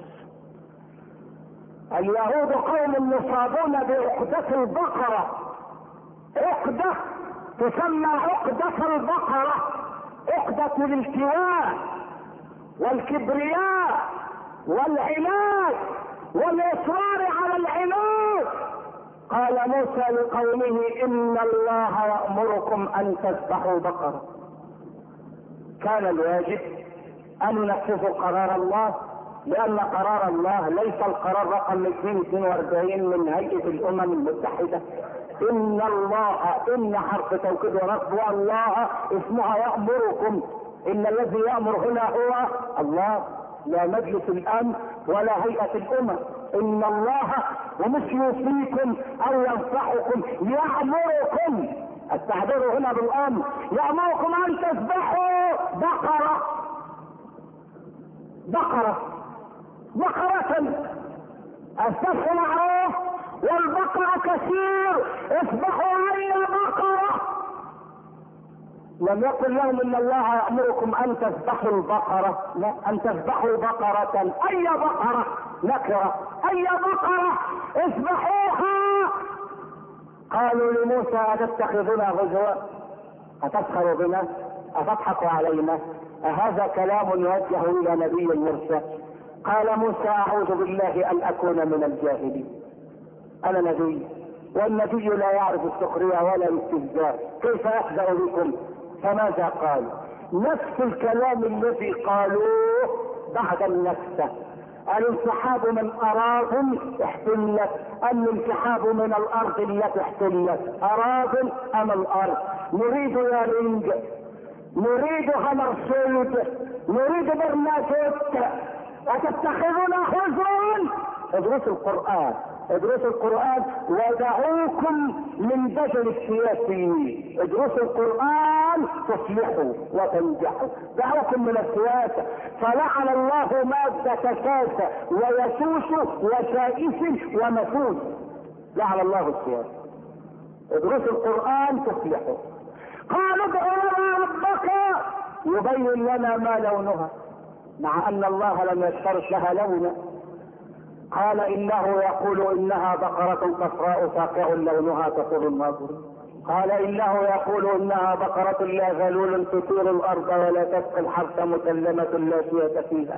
اليهود قوم يصابون بعقدة البقرة، عقدة تسمى عقدة البقرة، عقدة الالتواء والكبرياء والعناد والإصرار على العناد. قال موسى لقومه: إن الله يأمركم أن تذبحوا بقرة. كان الواجب أن ينفذوا قرار الله، لأن قرار الله ليس القرار رقم اثنين واثنين وأربعين من هيئة الأمم المتحدة، ان الله، ان حرف توكيد ونصب، والله اسمها يأمركم. ان الذي يأمر هنا هو الله، لا مجلس الامن ولا هيئة الامم. ان الله ومش يوصيكم او ينصحكم، يأمركم. التعبير هنا بالامر، يأمركم ان تذبحوا بقرة بقرة بقرة. الذبح معروف والبقرة كثير، اذبحوا اي بقرة. لم يقل لهم ان الله يأمركم ان تذبحوا البقرة، لا، ان تذبحوا بقرة. اي بقرة؟ نكرة. اي بقرة؟ اذبحوها. قالوا لموسى اتتخذنا هزوا؟ اتسخر بنا؟ اتضحك علينا؟ اهذا كلام يوجه الى نبي مرسل؟ قال موسى اعوذ بالله ان اكون من الجاهلين. انا نبي، والنبي لا يعرف السخرية ولا الاستهزاء، كيف اخزأ بكم؟ فماذا قال؟ نفس الكلام الذي قالوه بعد النكسة. الانسحاب من اراض احتلت، ام الانسحاب من الارض التي احتلت؟ اراض ام الارض؟ نريد يا رنج، نريد همرشيد، نريد برناتوت. وتتخذون هزوا؟ ادرسوا القرآن، ادرسوا القرآن ودعوكم من دجل السياسيين. ادرسوا القرآن تفلحوا وتنجحوا. دعوكم من السياسة، فلعن الله مادة ساسة ويسوس وسائس ومسوس. لعن الله السياسة. ادرسوا القرآن تفلحوا. قالوا ادعوا لنا ربك يبين لنا ما لونها، مع ان الله لم يشترط لها لونا. قال انه يقول انها بقرة صفراء فاقع لونها تسر الناظر. قال انه يقول انها بقرة لا ذلول تثير الارض ولا تسقي الحرث مسلمة لا شية فيها.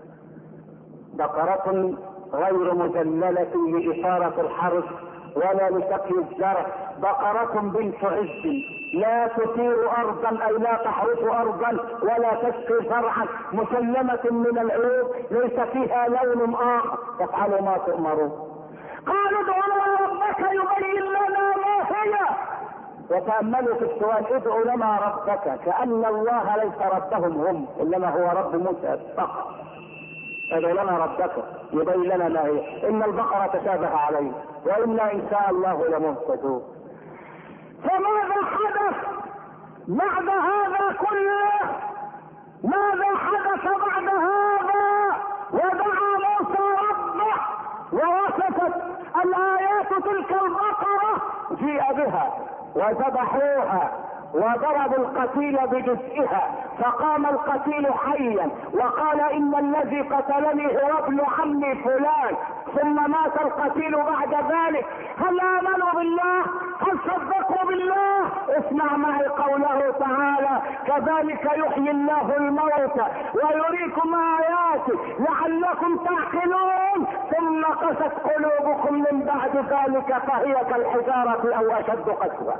بقرة غير مذللة لإثارة الحرث ولا لسقي الزرع. بقرة بنت عز لا تثير ارضا، اي لا تحرث ارضا ولا تسقي زرعا، مسلمة من العيوب، ليس فيها لون اخر. تفعلوا ما تؤمرون. قالوا ادعوا لنا ربك يبين لنا ما هي. وتأملوا في السؤال، ادعوا لنا ربك، كأن الله ليس ربهم هم، انما هو رب موسى فقط. ادعوا لنا ربك يبين لنا ما هي. ان البقرة تشابه علينا وإنا إن شاء الله لمهتدون. فماذا حدث بعد هذا كله؟ ماذا حدث بعد هذا؟ ودعا موسى ربه ووصفت الآيات تلك البقرة، جيء بها وذبحوها وضربوا القتيل بجزئها، فقام القتيل حيا وقال ان الذي قتلني هو ابن عمي فلان، ثم مات القتيل بعد ذلك. هل امنوا بالله؟ هل صدقوا بالله؟ اسمع معي قوله تعالى: كذلك يحيي الله الموتى ويريكم اياته لعلكم تعقلون، ثم قست قلوبكم من بعد ذلك فهي كالحجارة او اشد قسوة.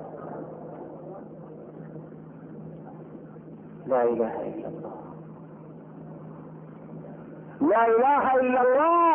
لا اله الا الله، لا اله الا الله.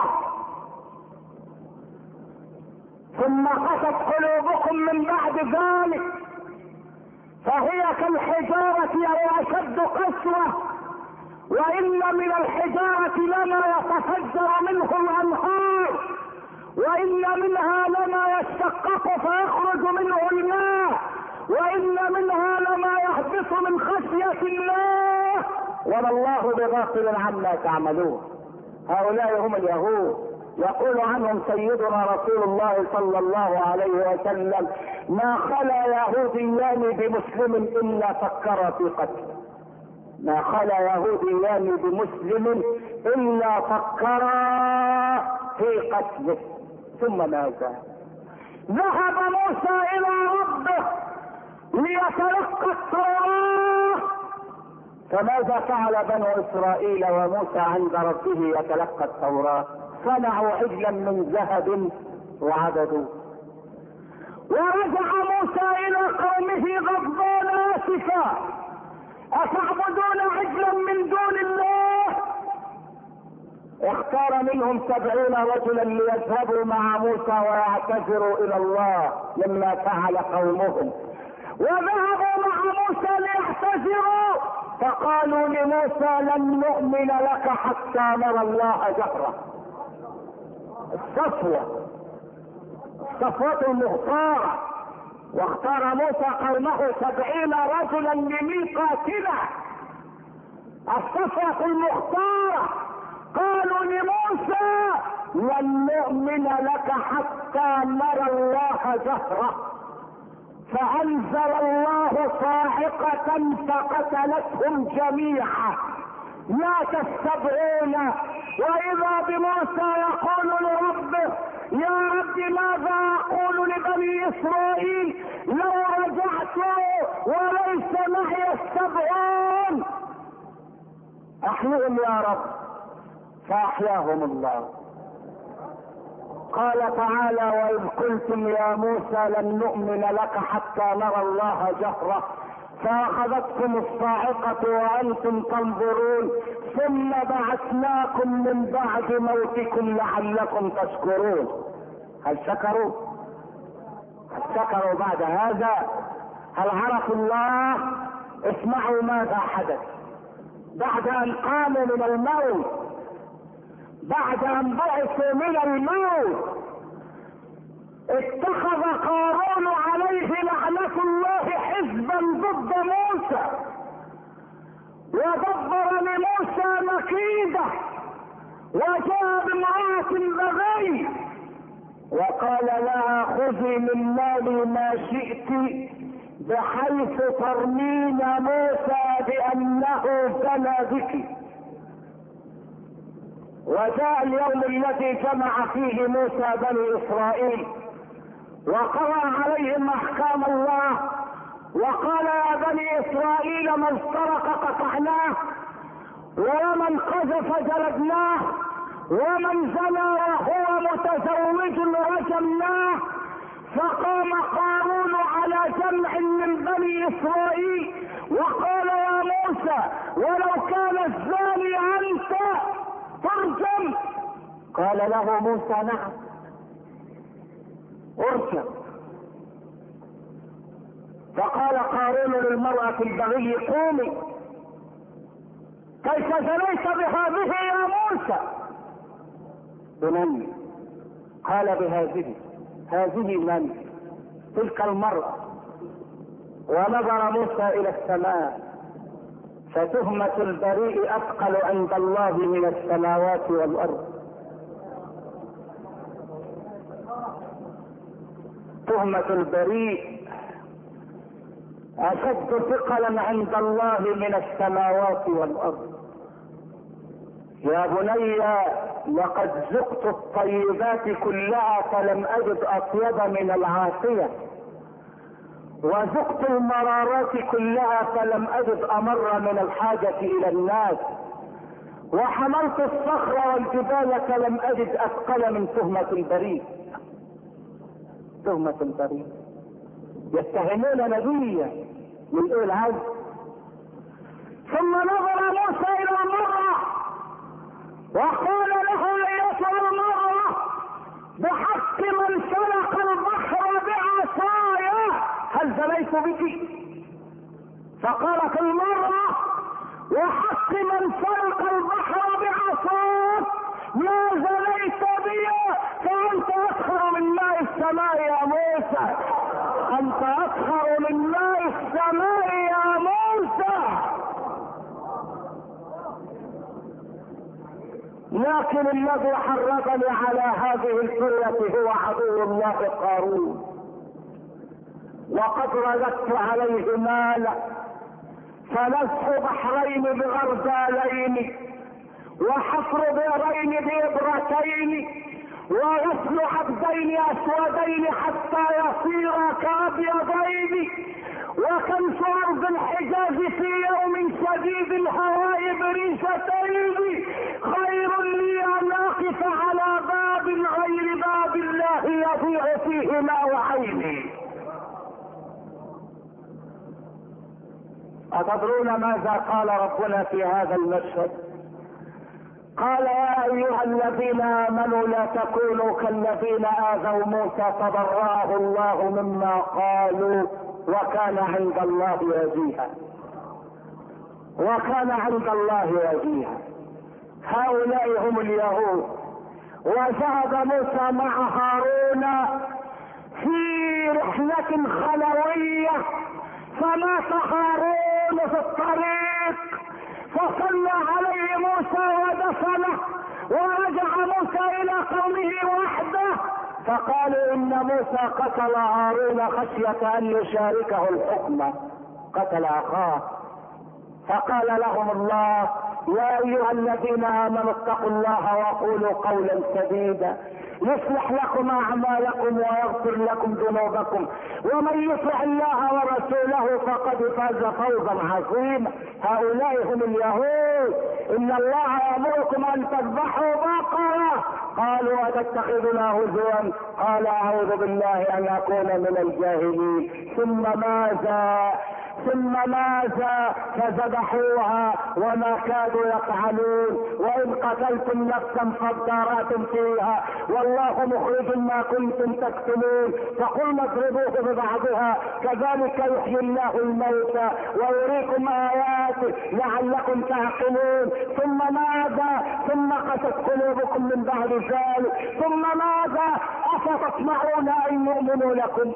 ثم قست قلوبكم من بعد ذلك فهي كالحجارة او اشد قسوة. وان من الحجارة لما يتفجر منه الانهار، وان منها لما يشقق فيخرج منه الماء، وان منها لما يهبط من خشية الله، وما الله بغافل عما تعملون. هؤلاء هم اليهود، يقول عنهم سيدنا رسول الله صلى الله عليه وسلم: ما خلا يهوديان بمسلم الا فكر في قتله. ما خلا يهوديان بمسلم الا فكرا في قتله. ثم ماذا؟ ذهب موسى الى ربه ليتلقى التوراة. فماذا فعل بنو اسرائيل وموسى عند ربه يتلقى التوراة؟ صنعوا عجلا من ذهب وعبدوا. ورجع موسى الى قومه غضبان اسفا: اتعبدون عجلا من دون الله؟ اختار منهم سبعين رجلا ليذهبوا مع موسى ويعتذروا الى الله مما فعل قومهم، وذهبوا مع موسى ليعتذروا، فقالوا لموسى لن نؤمن لك حتى نرى الله جهرة. الصفوة الصفوة المختارة، واختار موسى قومه سبعين رجلا لميقاتنا، الصفوة المختارة. قالوا لموسى لن نؤمن لك حتى نرى الله جهرة، فأنزل الله صاعقة فقتلتهم جميعا لا تستبعون. وإذا بموسى يقول لربه يا رب ماذا أقول لبني إسرائيل لو رجعت وليس معي السبعون؟ أحيهم يا رب، فأحياهم الله. قال تعالى وإذ قلتم يا موسى لن نؤمن لك حتى نرى الله جهرة فأخذتكم الصاعقة وأنتم تنظرون ثم بعثناكم من بعد موتكم لعلكم تشكرون. هل شكروا؟ هل شكروا بعد هذا؟ هل عرفوا الله؟ اسمعوا ماذا حدث بعد أن قاموا من الموت، بعد أن بعثوا من الموت. اتخذ قارون عليه لعنة الله حزبا ضد موسى، ودبر لموسى مكيدة، وجاء بامرأة بغي وقال لها خذي من مالي ما شئت بحيث ترمين موسى بأنه زنى بك. وجاء اليوم الذي جمع فيه موسى بني إسرائيل وقرأ عليهم احكام الله وقال يا بني اسرائيل من سرق قطعناه ومن قذف جلدناه ومن زنى وهو متزوج رجمناه. فقام قارون على جمع من بني اسرائيل وقال يا موسى ولو كان الزاني انت ترجم. قال له موسى نعم ارجم. فقال قارون للمرأة البغي قومي كيف زنيت بهذه يا موسى؟ بمن؟ قال بهذه. هذه من؟ تلك المرأة. ونظر موسى الى السماء فتهمة البريء اثقل عند الله من السماوات والارض. تهمة البريء اشد ثقلا عند الله من السماوات والارض. يا بني لقد ذقت الطيبات كلها فلم اجد اطيب من العاصية، وذقت المرارات كلها فلم اجد امر من الحاجة الى الناس، وحملت الصخر والجبال فلم اجد اثقل من تهمة البريء. تهمة البريء يتهمون نبيا من ايه العز. ثم نظر موسى الى المرأة وقال لها ايتها المرأة بحق من سلق البحر بعصايا هل زنيت بك؟ فقالت المرأة وحق من سلق البحر بعصاك ما زنيت بي فانت اكثر من ماء السماء يا موسى. انت اكثر من ماء السماء يا موسى. لكن الذي حرضني على هذه القرية هو عدو الله قارون، وقد رددت عليه مالا فنزح بحرين بغرزالين وحفر بئرين بإبرتين وغسل عبدين اسودين حتى يصيرا كابيضين وكنس ارض الحجاز في يوم شديد الهواء بريشتين خير لي ان اقف على باب غير باب الله يضيع فيه ماء عيني. أتدرون ماذا قال ربنا في هذا المشهد؟ قال يا ايها الذين امنوا لا تكونوا كالذين اذوا موسى فبرأه الله مما قالوا وكان عند الله وجيها. وكان عند الله وجيها. هؤلاء هم اليهود. وذهب موسى مع هارون في رحلة خلوية، فمات هارون في الطريق، فصلى عليه موسى ودفنه، ورجع موسى الى قومه وحده، فقالوا ان موسى قتل هارون خشية ان يشاركه الحكم، قتل اخاه. فقال لهم الله يا ايها الذين امنوا اتقوا الله وقولوا قولا سديدا يصلح لكم اعمالكم ويغفر لكم ذنوبكم ومن يطع الله ورسوله فقد فاز فوزا عظيما. هؤلاء هم اليهود. ان الله يامركم ان تذبحوا بقرة، قالوا اتتخذنا هزوا، قال اعوذ بالله ان اكون من الجاهلين. ثم ماذا ثم ماذا فذبحوها وما كادوا يفعلون. وان قتلتم نفسا فادارأتم فيها والله مخرج ما كنتم تكتمون. فقلنا اضربوه ببعضها كذلك يحيي الله الموتى ويريكم اياته لعلكم تعقلون. ثم ماذا ثم قست قلوبكم من بعد ذلك. ثم ماذا افتطمعون ان يؤمنوا لكم،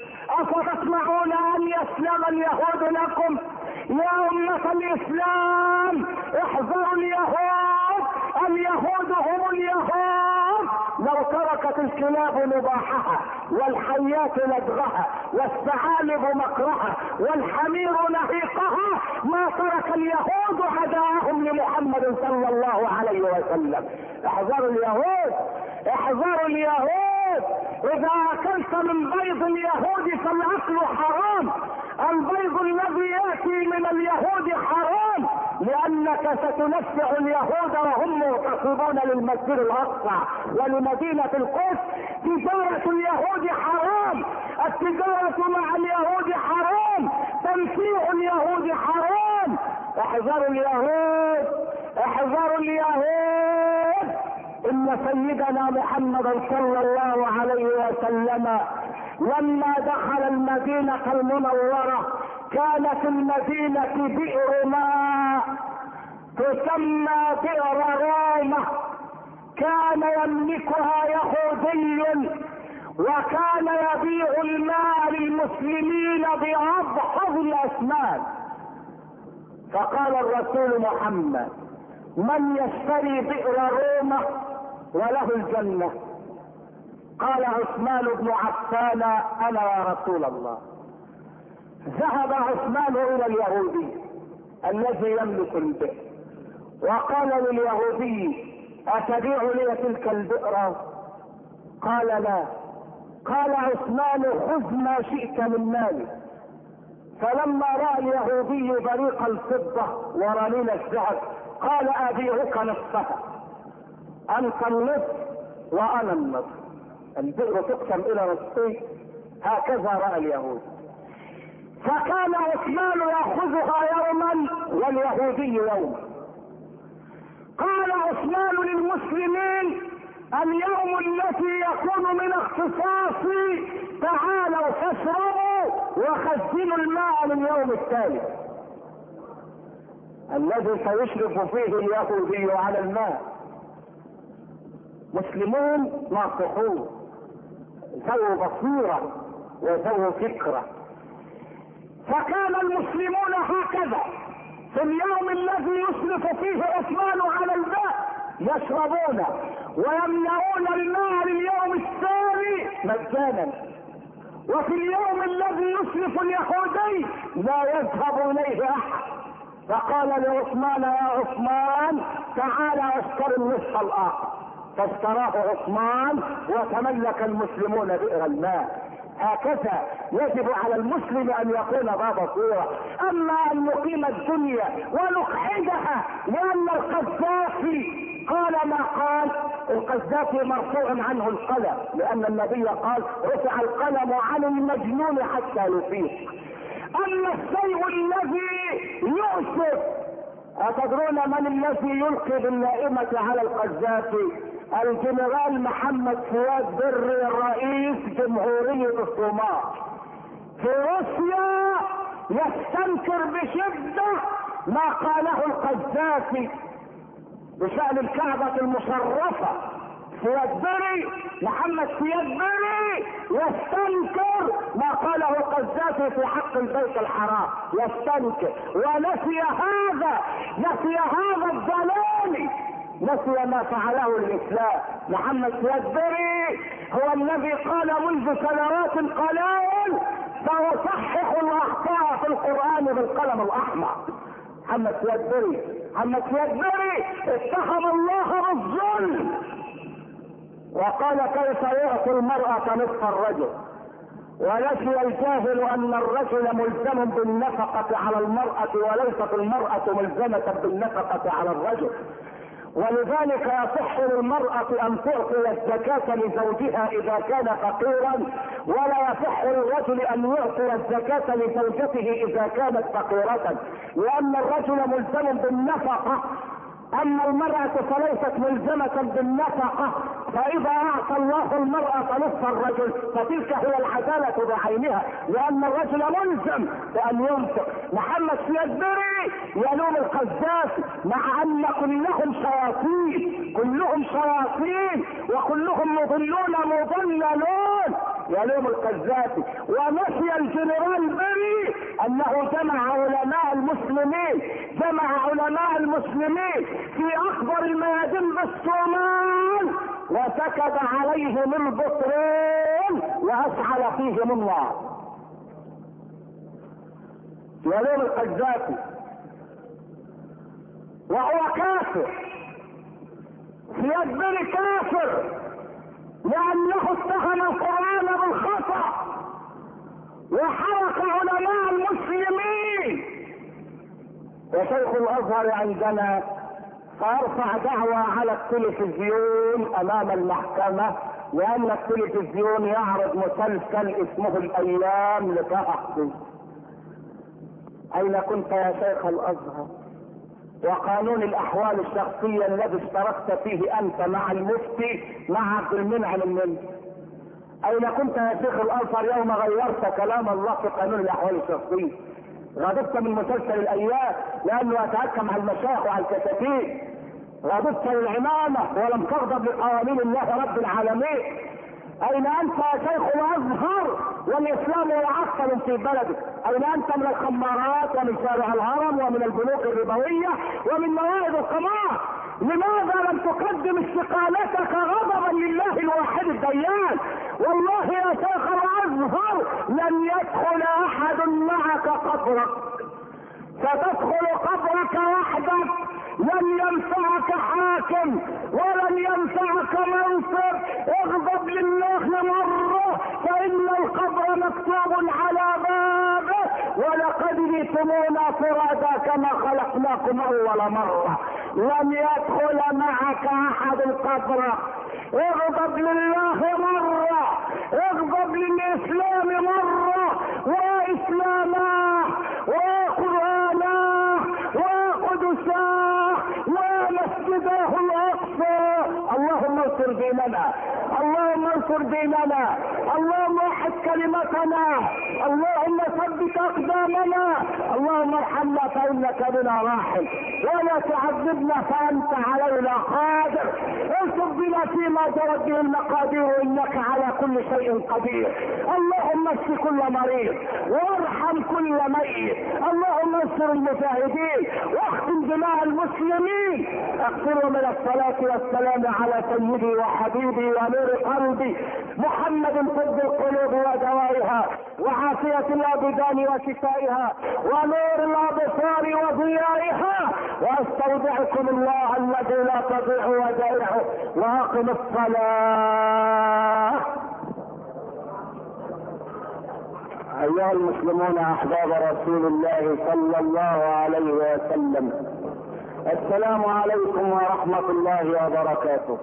افتطمعون ان يسلم اليهود لكم. يا امة الاسلام احذروا اليهود، اليهود هم اليهود. لو تركت الكلاب نباحها والحيات لدغها والثعالب مكرها والحمير نهيقها ما ترك اليهود عداءهم لمحمد صلى الله عليه وسلم. احذروا اليهود، احذروا اليهود. اذا اكلت من بيض اليهود فالاكل حرام. البيض الذي ياتي من اليهود حرام، لانك ستنفع اليهود وهم مغتصبون للمسجد الاقصى ولمدينة القدس. تجارة اليهود حرام، التجارة مع اليهود حرام، تنفيع اليهود حرام. احذروا اليهود، احذروا اليهود. ان سيدنا محمد صلى الله عليه وسلم لما دخل المدينة المنورة كان في المدينة بئر ماء تسمى بئر رومة، كان يملكها يهودي وكان يبيع الماء للمسلمين بأبخذ الأثمان. فقال الرسول محمد من يشتري بئر رومة وله الجنة؟ قال عثمان بن عفان انا يا رسول الله. ذهب عثمان الى اليهودي الذي يملك البئر وقال لليهودي اتبيع لي تلك البئر؟ قال لا. قال عثمان خذ ما شئت من مالي. فلما راى اليهودي بريق الفضة ورنين الذهب قال ابيعك نصفها، انت النصف وانا النصف، البئر تقسم الى نصفين. هكذا راى اليهود. فكان عثمان ياخذها يوما واليهودي يوما. قال عثمان للمسلمين اليوم الذي يكون من اختصاصي تعالوا فاشربوا وخزنوا الماء لليوم التالي الذي سيشرف فيه اليهودي على الماء. مسلمون ناصحون ذو بصيرة وذو فكرة. فكان المسلمون هكذا في اليوم الذي يشرف فيه عثمان على الماء يشربون ويمنعون الماء لليوم الثاني مجانا، وفي اليوم الذي يشرف اليهودي لا يذهب اليه احد. فقال لعثمان يا عثمان تعال اشتري النصف الاخر، فاشتراه عثمان وتملك المسلمون بئر الماء. هكذا يجب على المسلم ان يكون ذا بصيرة. اما ان نقيم الدنيا ونقعدها لان القذافي قال ما قال، القذافي مرفوع عنه القلم لان النبي قال رفع القلم عن المجنون حتى يفيق. اما الشيء الذي يؤسف أتدرون من الذي يلقي باللائمة على القذافي؟ الجنرال محمد فؤاد بري رئيس جمهورية الصومال. في روسيا يستنكر بشدة ما قاله القذافي بشأن الكعبة المشرفة. فؤاد بري محمد فؤاد بري يستنكر ما قاله القذافي في حق البيت الحرام، يستنكر ونسي هذا، نسي هذا الضلال، نسي ما فعله الاسلام. محمد فؤاد بري هو الذي قال منذ سنوات قلائل سأصحح الاخطاء في القرآن بالقلم الاحمر. محمد فؤاد بري محمد فؤاد بري اتهم الله بالظلم وقال كيف يعطي المرأة نصف الرجل، ونسي الجاهل ان الرجل ملزم بالنفقة على المرأة وليست المرأة ملزمة بالنفقة على الرجل، ولذلك يصح للمرأة ان تعطي الزكاة لزوجها اذا كان فقيرا، ولا يصح للرجل ان يعطي الزكاة لزوجته اذا كانت فقيرة، لان الرجل ملزم بالنفقة اما المرأة فليست ملزمة بالنفقة. فاذا اعطى الله المرأة نصف الرجل فتلك هي العدالة بعينها، لان الرجل ملزم بان ينفق. محمد فؤاد بري يلوم القذافي مع ان كلهم شياطين، كلهم شياطين وكلهم مضلون مضللون، يلوم القذافي. ونسي الجنرال بري انه جمع علماء المسلمين، جمع علماء المسلمين في اكبر الميادين بالصومال وسكب عليهم البطرين واشعل فيهم النار. يلوم القذافي وهو كافر، فؤاد بري كافر لانه اتهم القرآن بالخطأ وحرق علماء المسلمين. وشيخ الازهر عندنا فارفع دعوى على التلفزيون امام المحكمة لان التلفزيون يعرض مسلسل اسمه الايام لتحقي. اين كنت يا شيخ الازهر وقانون الاحوال الشخصية الذي اشتركت فيه انت مع المفتي مع عبد المنعم المني؟ اين كنت يا شيخ الازهر يوم غيرت كلام الله في قانون الاحوال الشخصية؟ غضبت من مسلسل الايام لانه يتحكم على المشايخ وعلى الكتاتيب، غضبت للعمامة ولم تغضب لقوانين الله رب العالمين. اين انت يا شيخ الازهر والاسلام يعطل في بلدك؟ اين انت من الخمارات ومن شارع الهرم ومن البنوك الربوية ومن موائد القمار؟ لماذا لم تقدم استقالتك غضبا لله الواحد الديان؟ والله يا شيخ الازهر لن يدخل احد معك قبرك، ستدخل قبرك وحدك، لن ينفعك حاكم ولن ينفعك منصب. اغضب لله مرة فإن القبر مكتوب على بابه ولقد جئتمونا فرادا كما خلقناكم أول مرة. لن يدخل معك أحد قبرك. اغضب لله مرة، اغضب للإسلام مرة، وإسلامه وقرآنه وقدساه ومسجده الأقصى. اللهم انصر ديننا، اللهم انصر ديننا، اللهم وحد كلمتنا، اللهم ثبت اقدامنا، اللهم ارحمنا فانك بنا راحم ولا تعذبنا فانت علينا قادر. انصر بنا فيما جرت به المقادير انك على كل شيء قدير. اللهم اشف كل مريض وارحم كل ميت، اللهم انصر المجاهدين واختم دماء المسلمين. اغفروا من الصلاة والسلام على سيدي وحبيبي ونور قلبي محمد طب القلوب ودوائها وعافية الابدان وشفائها ونور الابصار وضيائها، واستودعكم الله الذي لا تضيع ودائعه، واقم الصلاة. ايها المسلمون احباب رسول الله صلى الله عليه وسلم، السلام عليكم ورحمة الله وبركاته.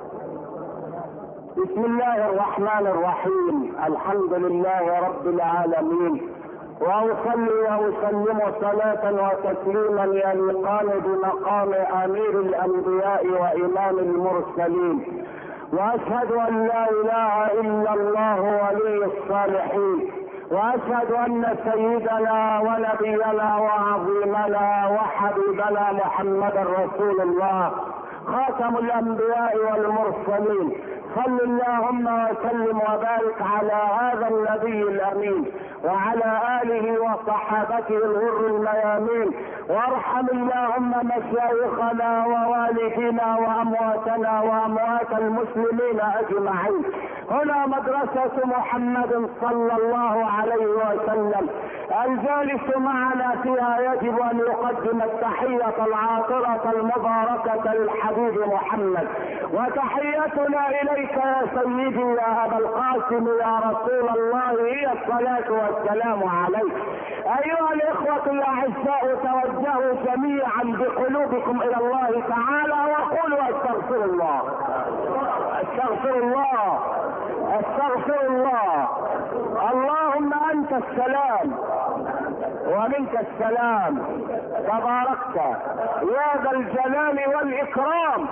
بسم الله الرحمن الرحيم، الحمد لله رب العالمين، واصلي واسلم صلاة وتسليما يليقان بمقام امير الانبياء وامام المرسلين، واشهد ان لا اله الا الله ولي الصالحين، واشهد ان سيدنا ونبينا وعظيمنا وحبيبنا محمدا رسول الله خاتم الانبياء والمرسلين. صل اللهم وسلم وبارك على هذا النبي الامين وعلى اله وصحابته الغر الميامين، وارحم اللهم مشايخنا ووالدينا وامواتنا واموات المسلمين اجمعين. هنا مدرسة محمد صلى الله عليه وسلم، الجالس معنا فيها يجب ان يقدم التحية العاطرة المباركة للحبيب محمد، وتحيتنا اليك يا سيدي يا ابا القاسم يا رسول الله هي الصلاة والسلام عليك. ايها الاخوة الاعزاء، توجهوا جميعا بقلوبكم الى الله تعالى وقولوا استغفر الله استغفر الله استغفر الله. اللهم انت السلام ومنك السلام، تباركت يا ذا الجلال والاكرام.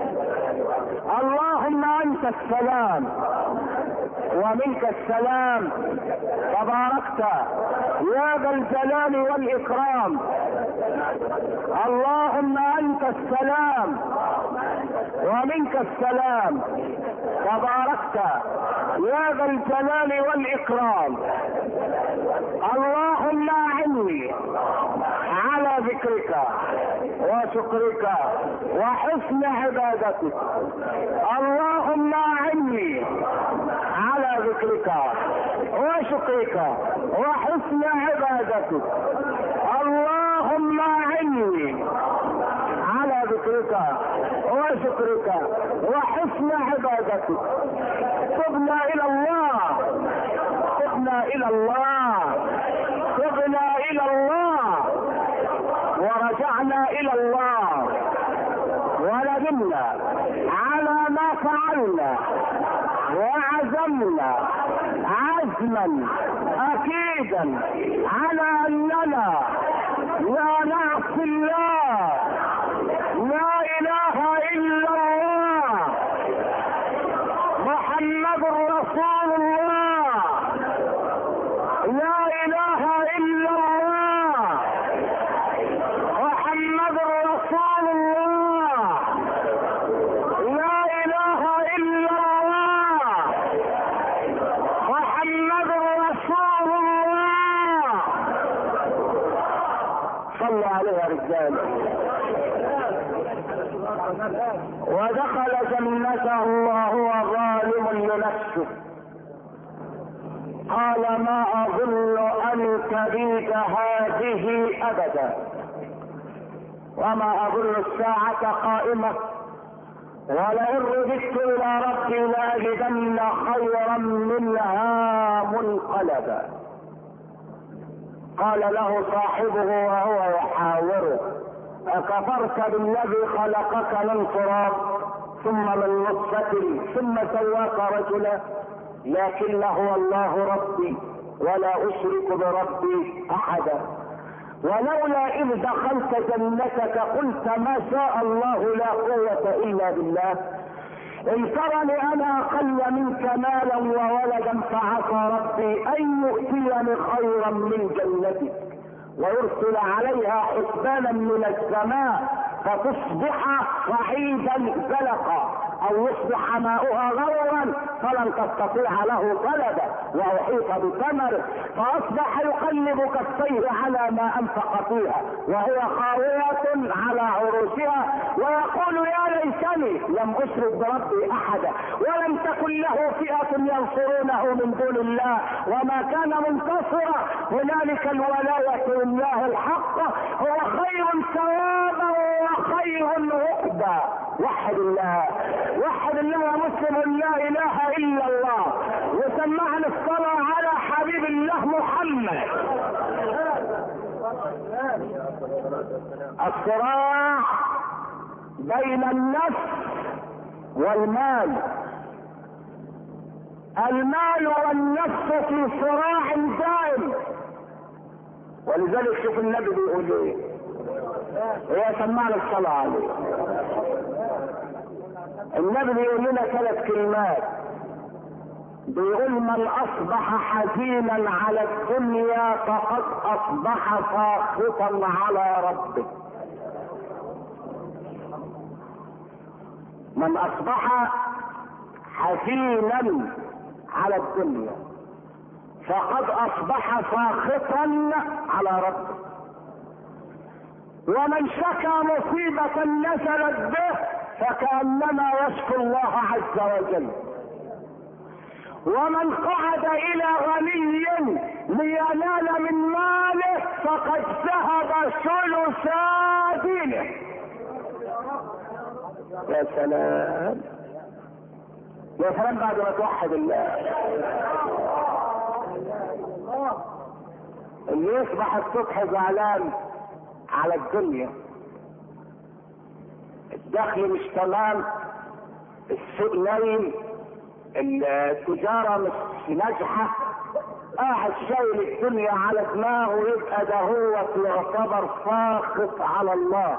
اللهم انت السلام ومنك السلام، تباركت يا ذا الجلال والاكرام. اللهم انت السلام ومنك السلام، تباركت يا ذا الجلال والاكرام. اللهم اعني على ذكرك وشكرك وحسن عبادتك. اللهم اعني على ذكرك وشكرك وحسن عبادتك. اللهم اعني على ذكرك وشكرك وحسن عبادتك. تبنا الى الله تبنا الى الله تبنا الى الله ورجعنا الى الله، وندمنا على ما فعلنا وعزمنا عزما اكيدا على اننا لا نعصي الله. لا اله الا الله محمد رسول الله. لا اله الا الله محمد رسول الله. لا اله الا الله محمد رسول الله. صلوا عليه يا رجال. ودخل جنته وهو ظالم لنفسه، قال ما اظن ان تبيد هذه ابدا، وما اظن الساعة قائمة، ولئن رددت الى ربي لاجدن خيرا منها منقلبا. قال له صاحبه وهو يحاوره اكفرت بالذي خلقك من تراب ثم من نطفة ثم سواك رجلا؟ لكن هو الله ربي ولا اشرك بربي احدا. ولولا اذ دخلت جنتك قلت ما شاء الله لا قوة الا بالله. ان ترني انا اقل منك مالا وولدا فعسى ربي ان يؤتيني خيرا من جنتك ويرسل عليها حسبانا من السماء فتصبح صعيدا زلقا، او يصبح ماؤها غورا فلن تستطيع له طلبا، واحيط بثمره فاصبح يقلب كفيه على ما انفق فيها وهي خاوية على عروشها، ويقول يا ليتني لم اشرك بربي احدا ولم تكن له فئة ينصرونه من دون الله وما كان منتصرا. هنالك الولاية لله الحق، هو خير ثوابا وخير عقبا. وحد الله وحد الله يا مسلم، لا اله الا الله، وسمعنا الصلاة على حبيب الله محمد. الصراع بين النفس والمال، المال والنفس في صراع دائم، ولذلك شوف النبي بيقول ايه، هي سمعنا الصلاة عليه. النبي بيقول لنا ثلاث كلمات، بيقول من اصبح حزينا على الدنيا فقد اصبح ساخطا على ربه. من اصبح حزينا على الدنيا فقد اصبح ساخطا على ربه. ومن شكى مصيبة نزلت به فكأنما يشكو الله عز وجل. ومن قعد الى غني لينال من ماله فقد ذهب ثلثا دينه. يا سلام يا سلام بعد ما توحد الله. اللي يصبح الصبح زعلان على الدنيا، الدخل مش تمام، السوق نايم، التجارة مش ناجحة، قاعد شايل الدنيا على دماغه، يبقى ده هو يعتبر ساخط على الله.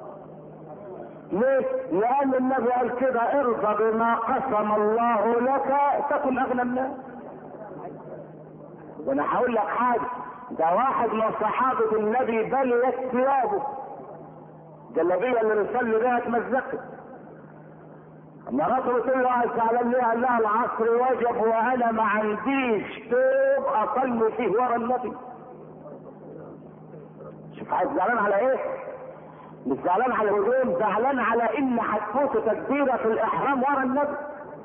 ليه؟ لأن النبي قال كده ارضى بما قسم الله لك تكن أغنى الناس. وانا هقول لك حاجة، ده واحد من صحابة النبي بليت ثيابه، جلابية اللي بيصلي بيها اتمزقت. اما رسول الله زعلان ليه؟ قال لها العصر وجب وانا ما عنديش ثوب اصلي فيه ورا النبي. شوف عايز زعلان على ايه؟ مش زعلان على الهجوم، زعلان على ان هتفوت تكبيرة الاحرام ورا النبي.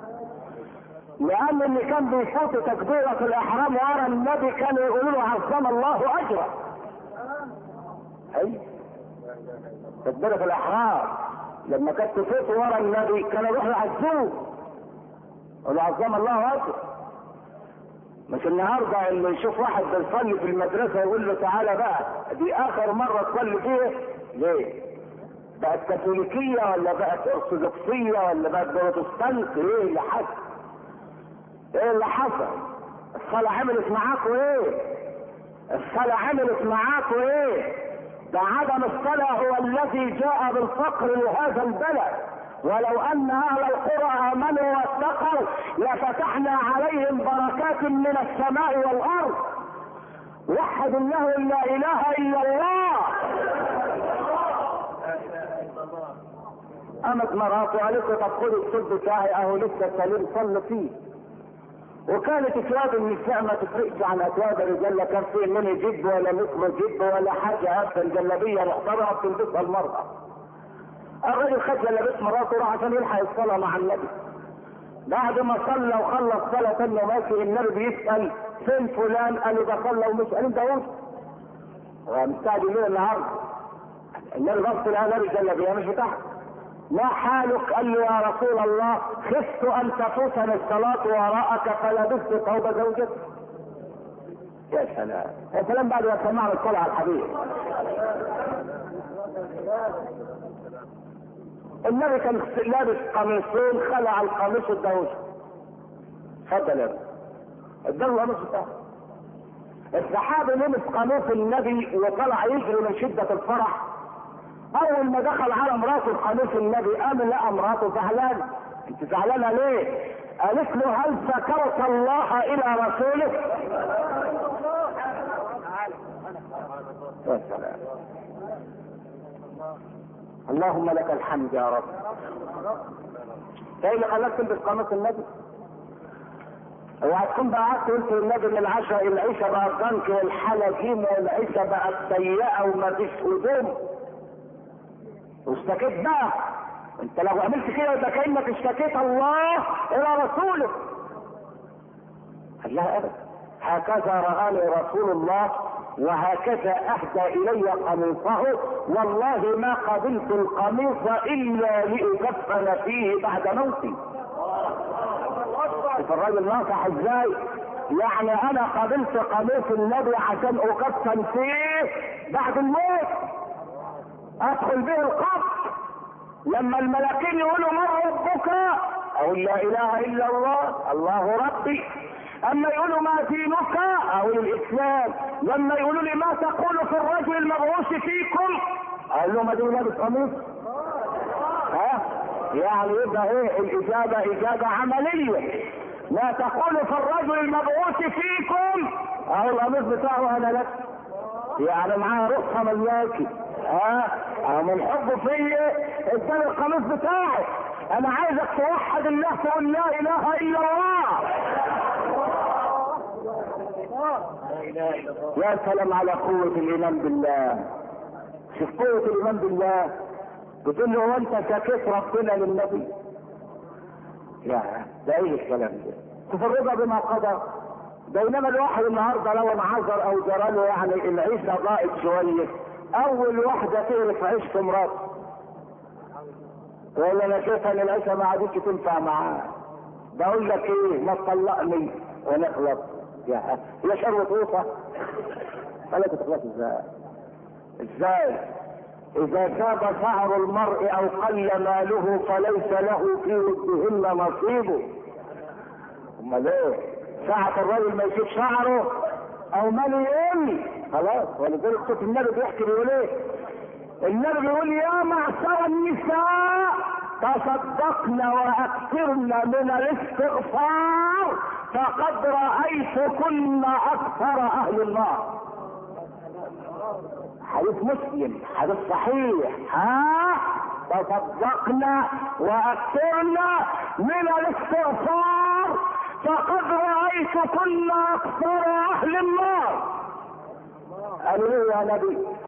لان اللي كان بيفوت تكبيرة الاحرام ورا النبي كانوا يقولوا له عظم الله اجره. اي تكبيرة الاحرام لما كانت تفوت ورا النبي كانوا يروحوا يعزوه يقولوا عظم الله اجره. مش النهارده اللي يشوف واحد بيصلي في المدرسة يقول له تعالى بقى دي اخر مرة تصلي فيه. ليه؟ بقت كاثوليكية ولا بقت ارثوذكسية ولا بقت بروتستانت؟ ايه اللي حصل؟ ايه اللي حصل؟ الصلاة عملت معاكوا ايه؟ الصلاة عملت معاكوا ايه؟ ده عدم الصلاة هو الذي جاء بالفقر لهذا البلد. ولو ان اهل القرى امنوا واتقوا لفتحنا عليهم بركات من السماء والارض. وحد الله لا اله الا الله. قامت مراته قالت له طب خد السد بتاعي اهو لسه سليم صلي فيه. وكانت اكواب النساء ما تفرقش عن اكواب الرجال، لا كان فيه من جد ولا مثل جد ولا حاجه، ابدا جلابيه محترمه بتلبسها المراه. الراجل خد جلابيه مراته راح عشان يلحق الصلاه مع النبي. بعد ما صلى وخلص صلاه تانية ماشي، النبي بيسال فين فلان؟ قال ده صلى ومش قال ده وصل. هو مستعجل ليه النهارده؟ النبي بص لقى نبي جلابيه مش بتاعته. ما حالك؟ قال له يا رسول الله خفت ان تفوتني الصلاة وراءك فلبست ثوب زوجتي. يا سلام يا سلام بعد ما سمعنا الصلاة على الحبيب. النبي كان لابس قميصين، خلع القميص الدوش. اتفضل يا ابني اداله القميص بتاعه. الصحابي لبس قميص النبي وطلع يجري من شدة الفرح. اول ما دخل على مراته قميص النبي قام لقى مراته زعلانه. انت زعلانه ليه؟ قالت له هل ذكرت الله الى رسوله؟ يا سلام اللهم لك الحمد يا رب. ايه اللي خلاك تلبس قميص النبي؟ وهتكون بقى قعدت قلت للنبي من العشاء العيشه بقت ضنك والحلاجيم والعيشه بقت سيئه ومفيش هدوم واشتكيت بقى. انت لو عملت كده يبقى كانك اشتكيت الله الى رسوله. قال لها ابدا، هكذا رآني رسول الله وهكذا اهدى الي قميصه، والله ما قبلت القميص الا لاكفن فيه بعد موتي. شوف الراجل ناصح ازاي. يعني انا قبلت قميص النبي عشان اكفن فيه بعد الموت، ادخل به القبر. لما الملاكين يقولوا من ربك اقول لا اله الا الله، الله ربي. اما يقولوا ما دينك اقول الاسلام. لما يقولوا لي ما تقول في الرجل المبعوث فيكم اقول لهم ادي لابس قميص. ها يعني يبقى ايه الاجابه اجابه عمليه. ما تقول في الرجل المبعوث فيكم اهو القميص بتاعه انا لك، يعني معاه رخصه ملاكي. ها اه من حبه فيا اداني القميص بتاعي. انا عايزك توحد الله تقول لا اله الا الله. يا سلام على قوة الايمان بالله. شوف قوة الايمان بالله. بتقول له وانت سكت ربنا للنبي؟ يا ده ايه الكلام ده؟ شوف الرضا بما قضى. بينما الواحد النهارده لو انعذر او جرى له يعني العيشه ضاقت شويه، اول واحده تعرف عيشه مراته تقول انا شايفه ان العيشه ما عادتش تنفع معاه. بقول لك ايه ما تطلقني ونخلص. يا هي شروه طوفه فلا تخلص ازاي؟ ازاي؟ اذا شاب شعر المرء او قل ماله فليس له في ودهن نصيبه. امال ايه؟ ساعة الراجل ما يشوف شعره او ماله يقل خلاص. ولذلك صوت النبي بيحكي بيقول ايه؟ النبي بيقول يا معشر النساء تصدقن واكثرن من الاستغفار فقد رايتكن اكثر اهل النار. حديث مسلم حديث صحيح. ها تصدقن واكثرن من الاستغفار فقد رايتكن اكثر اهل النار. قالوا له يا نبي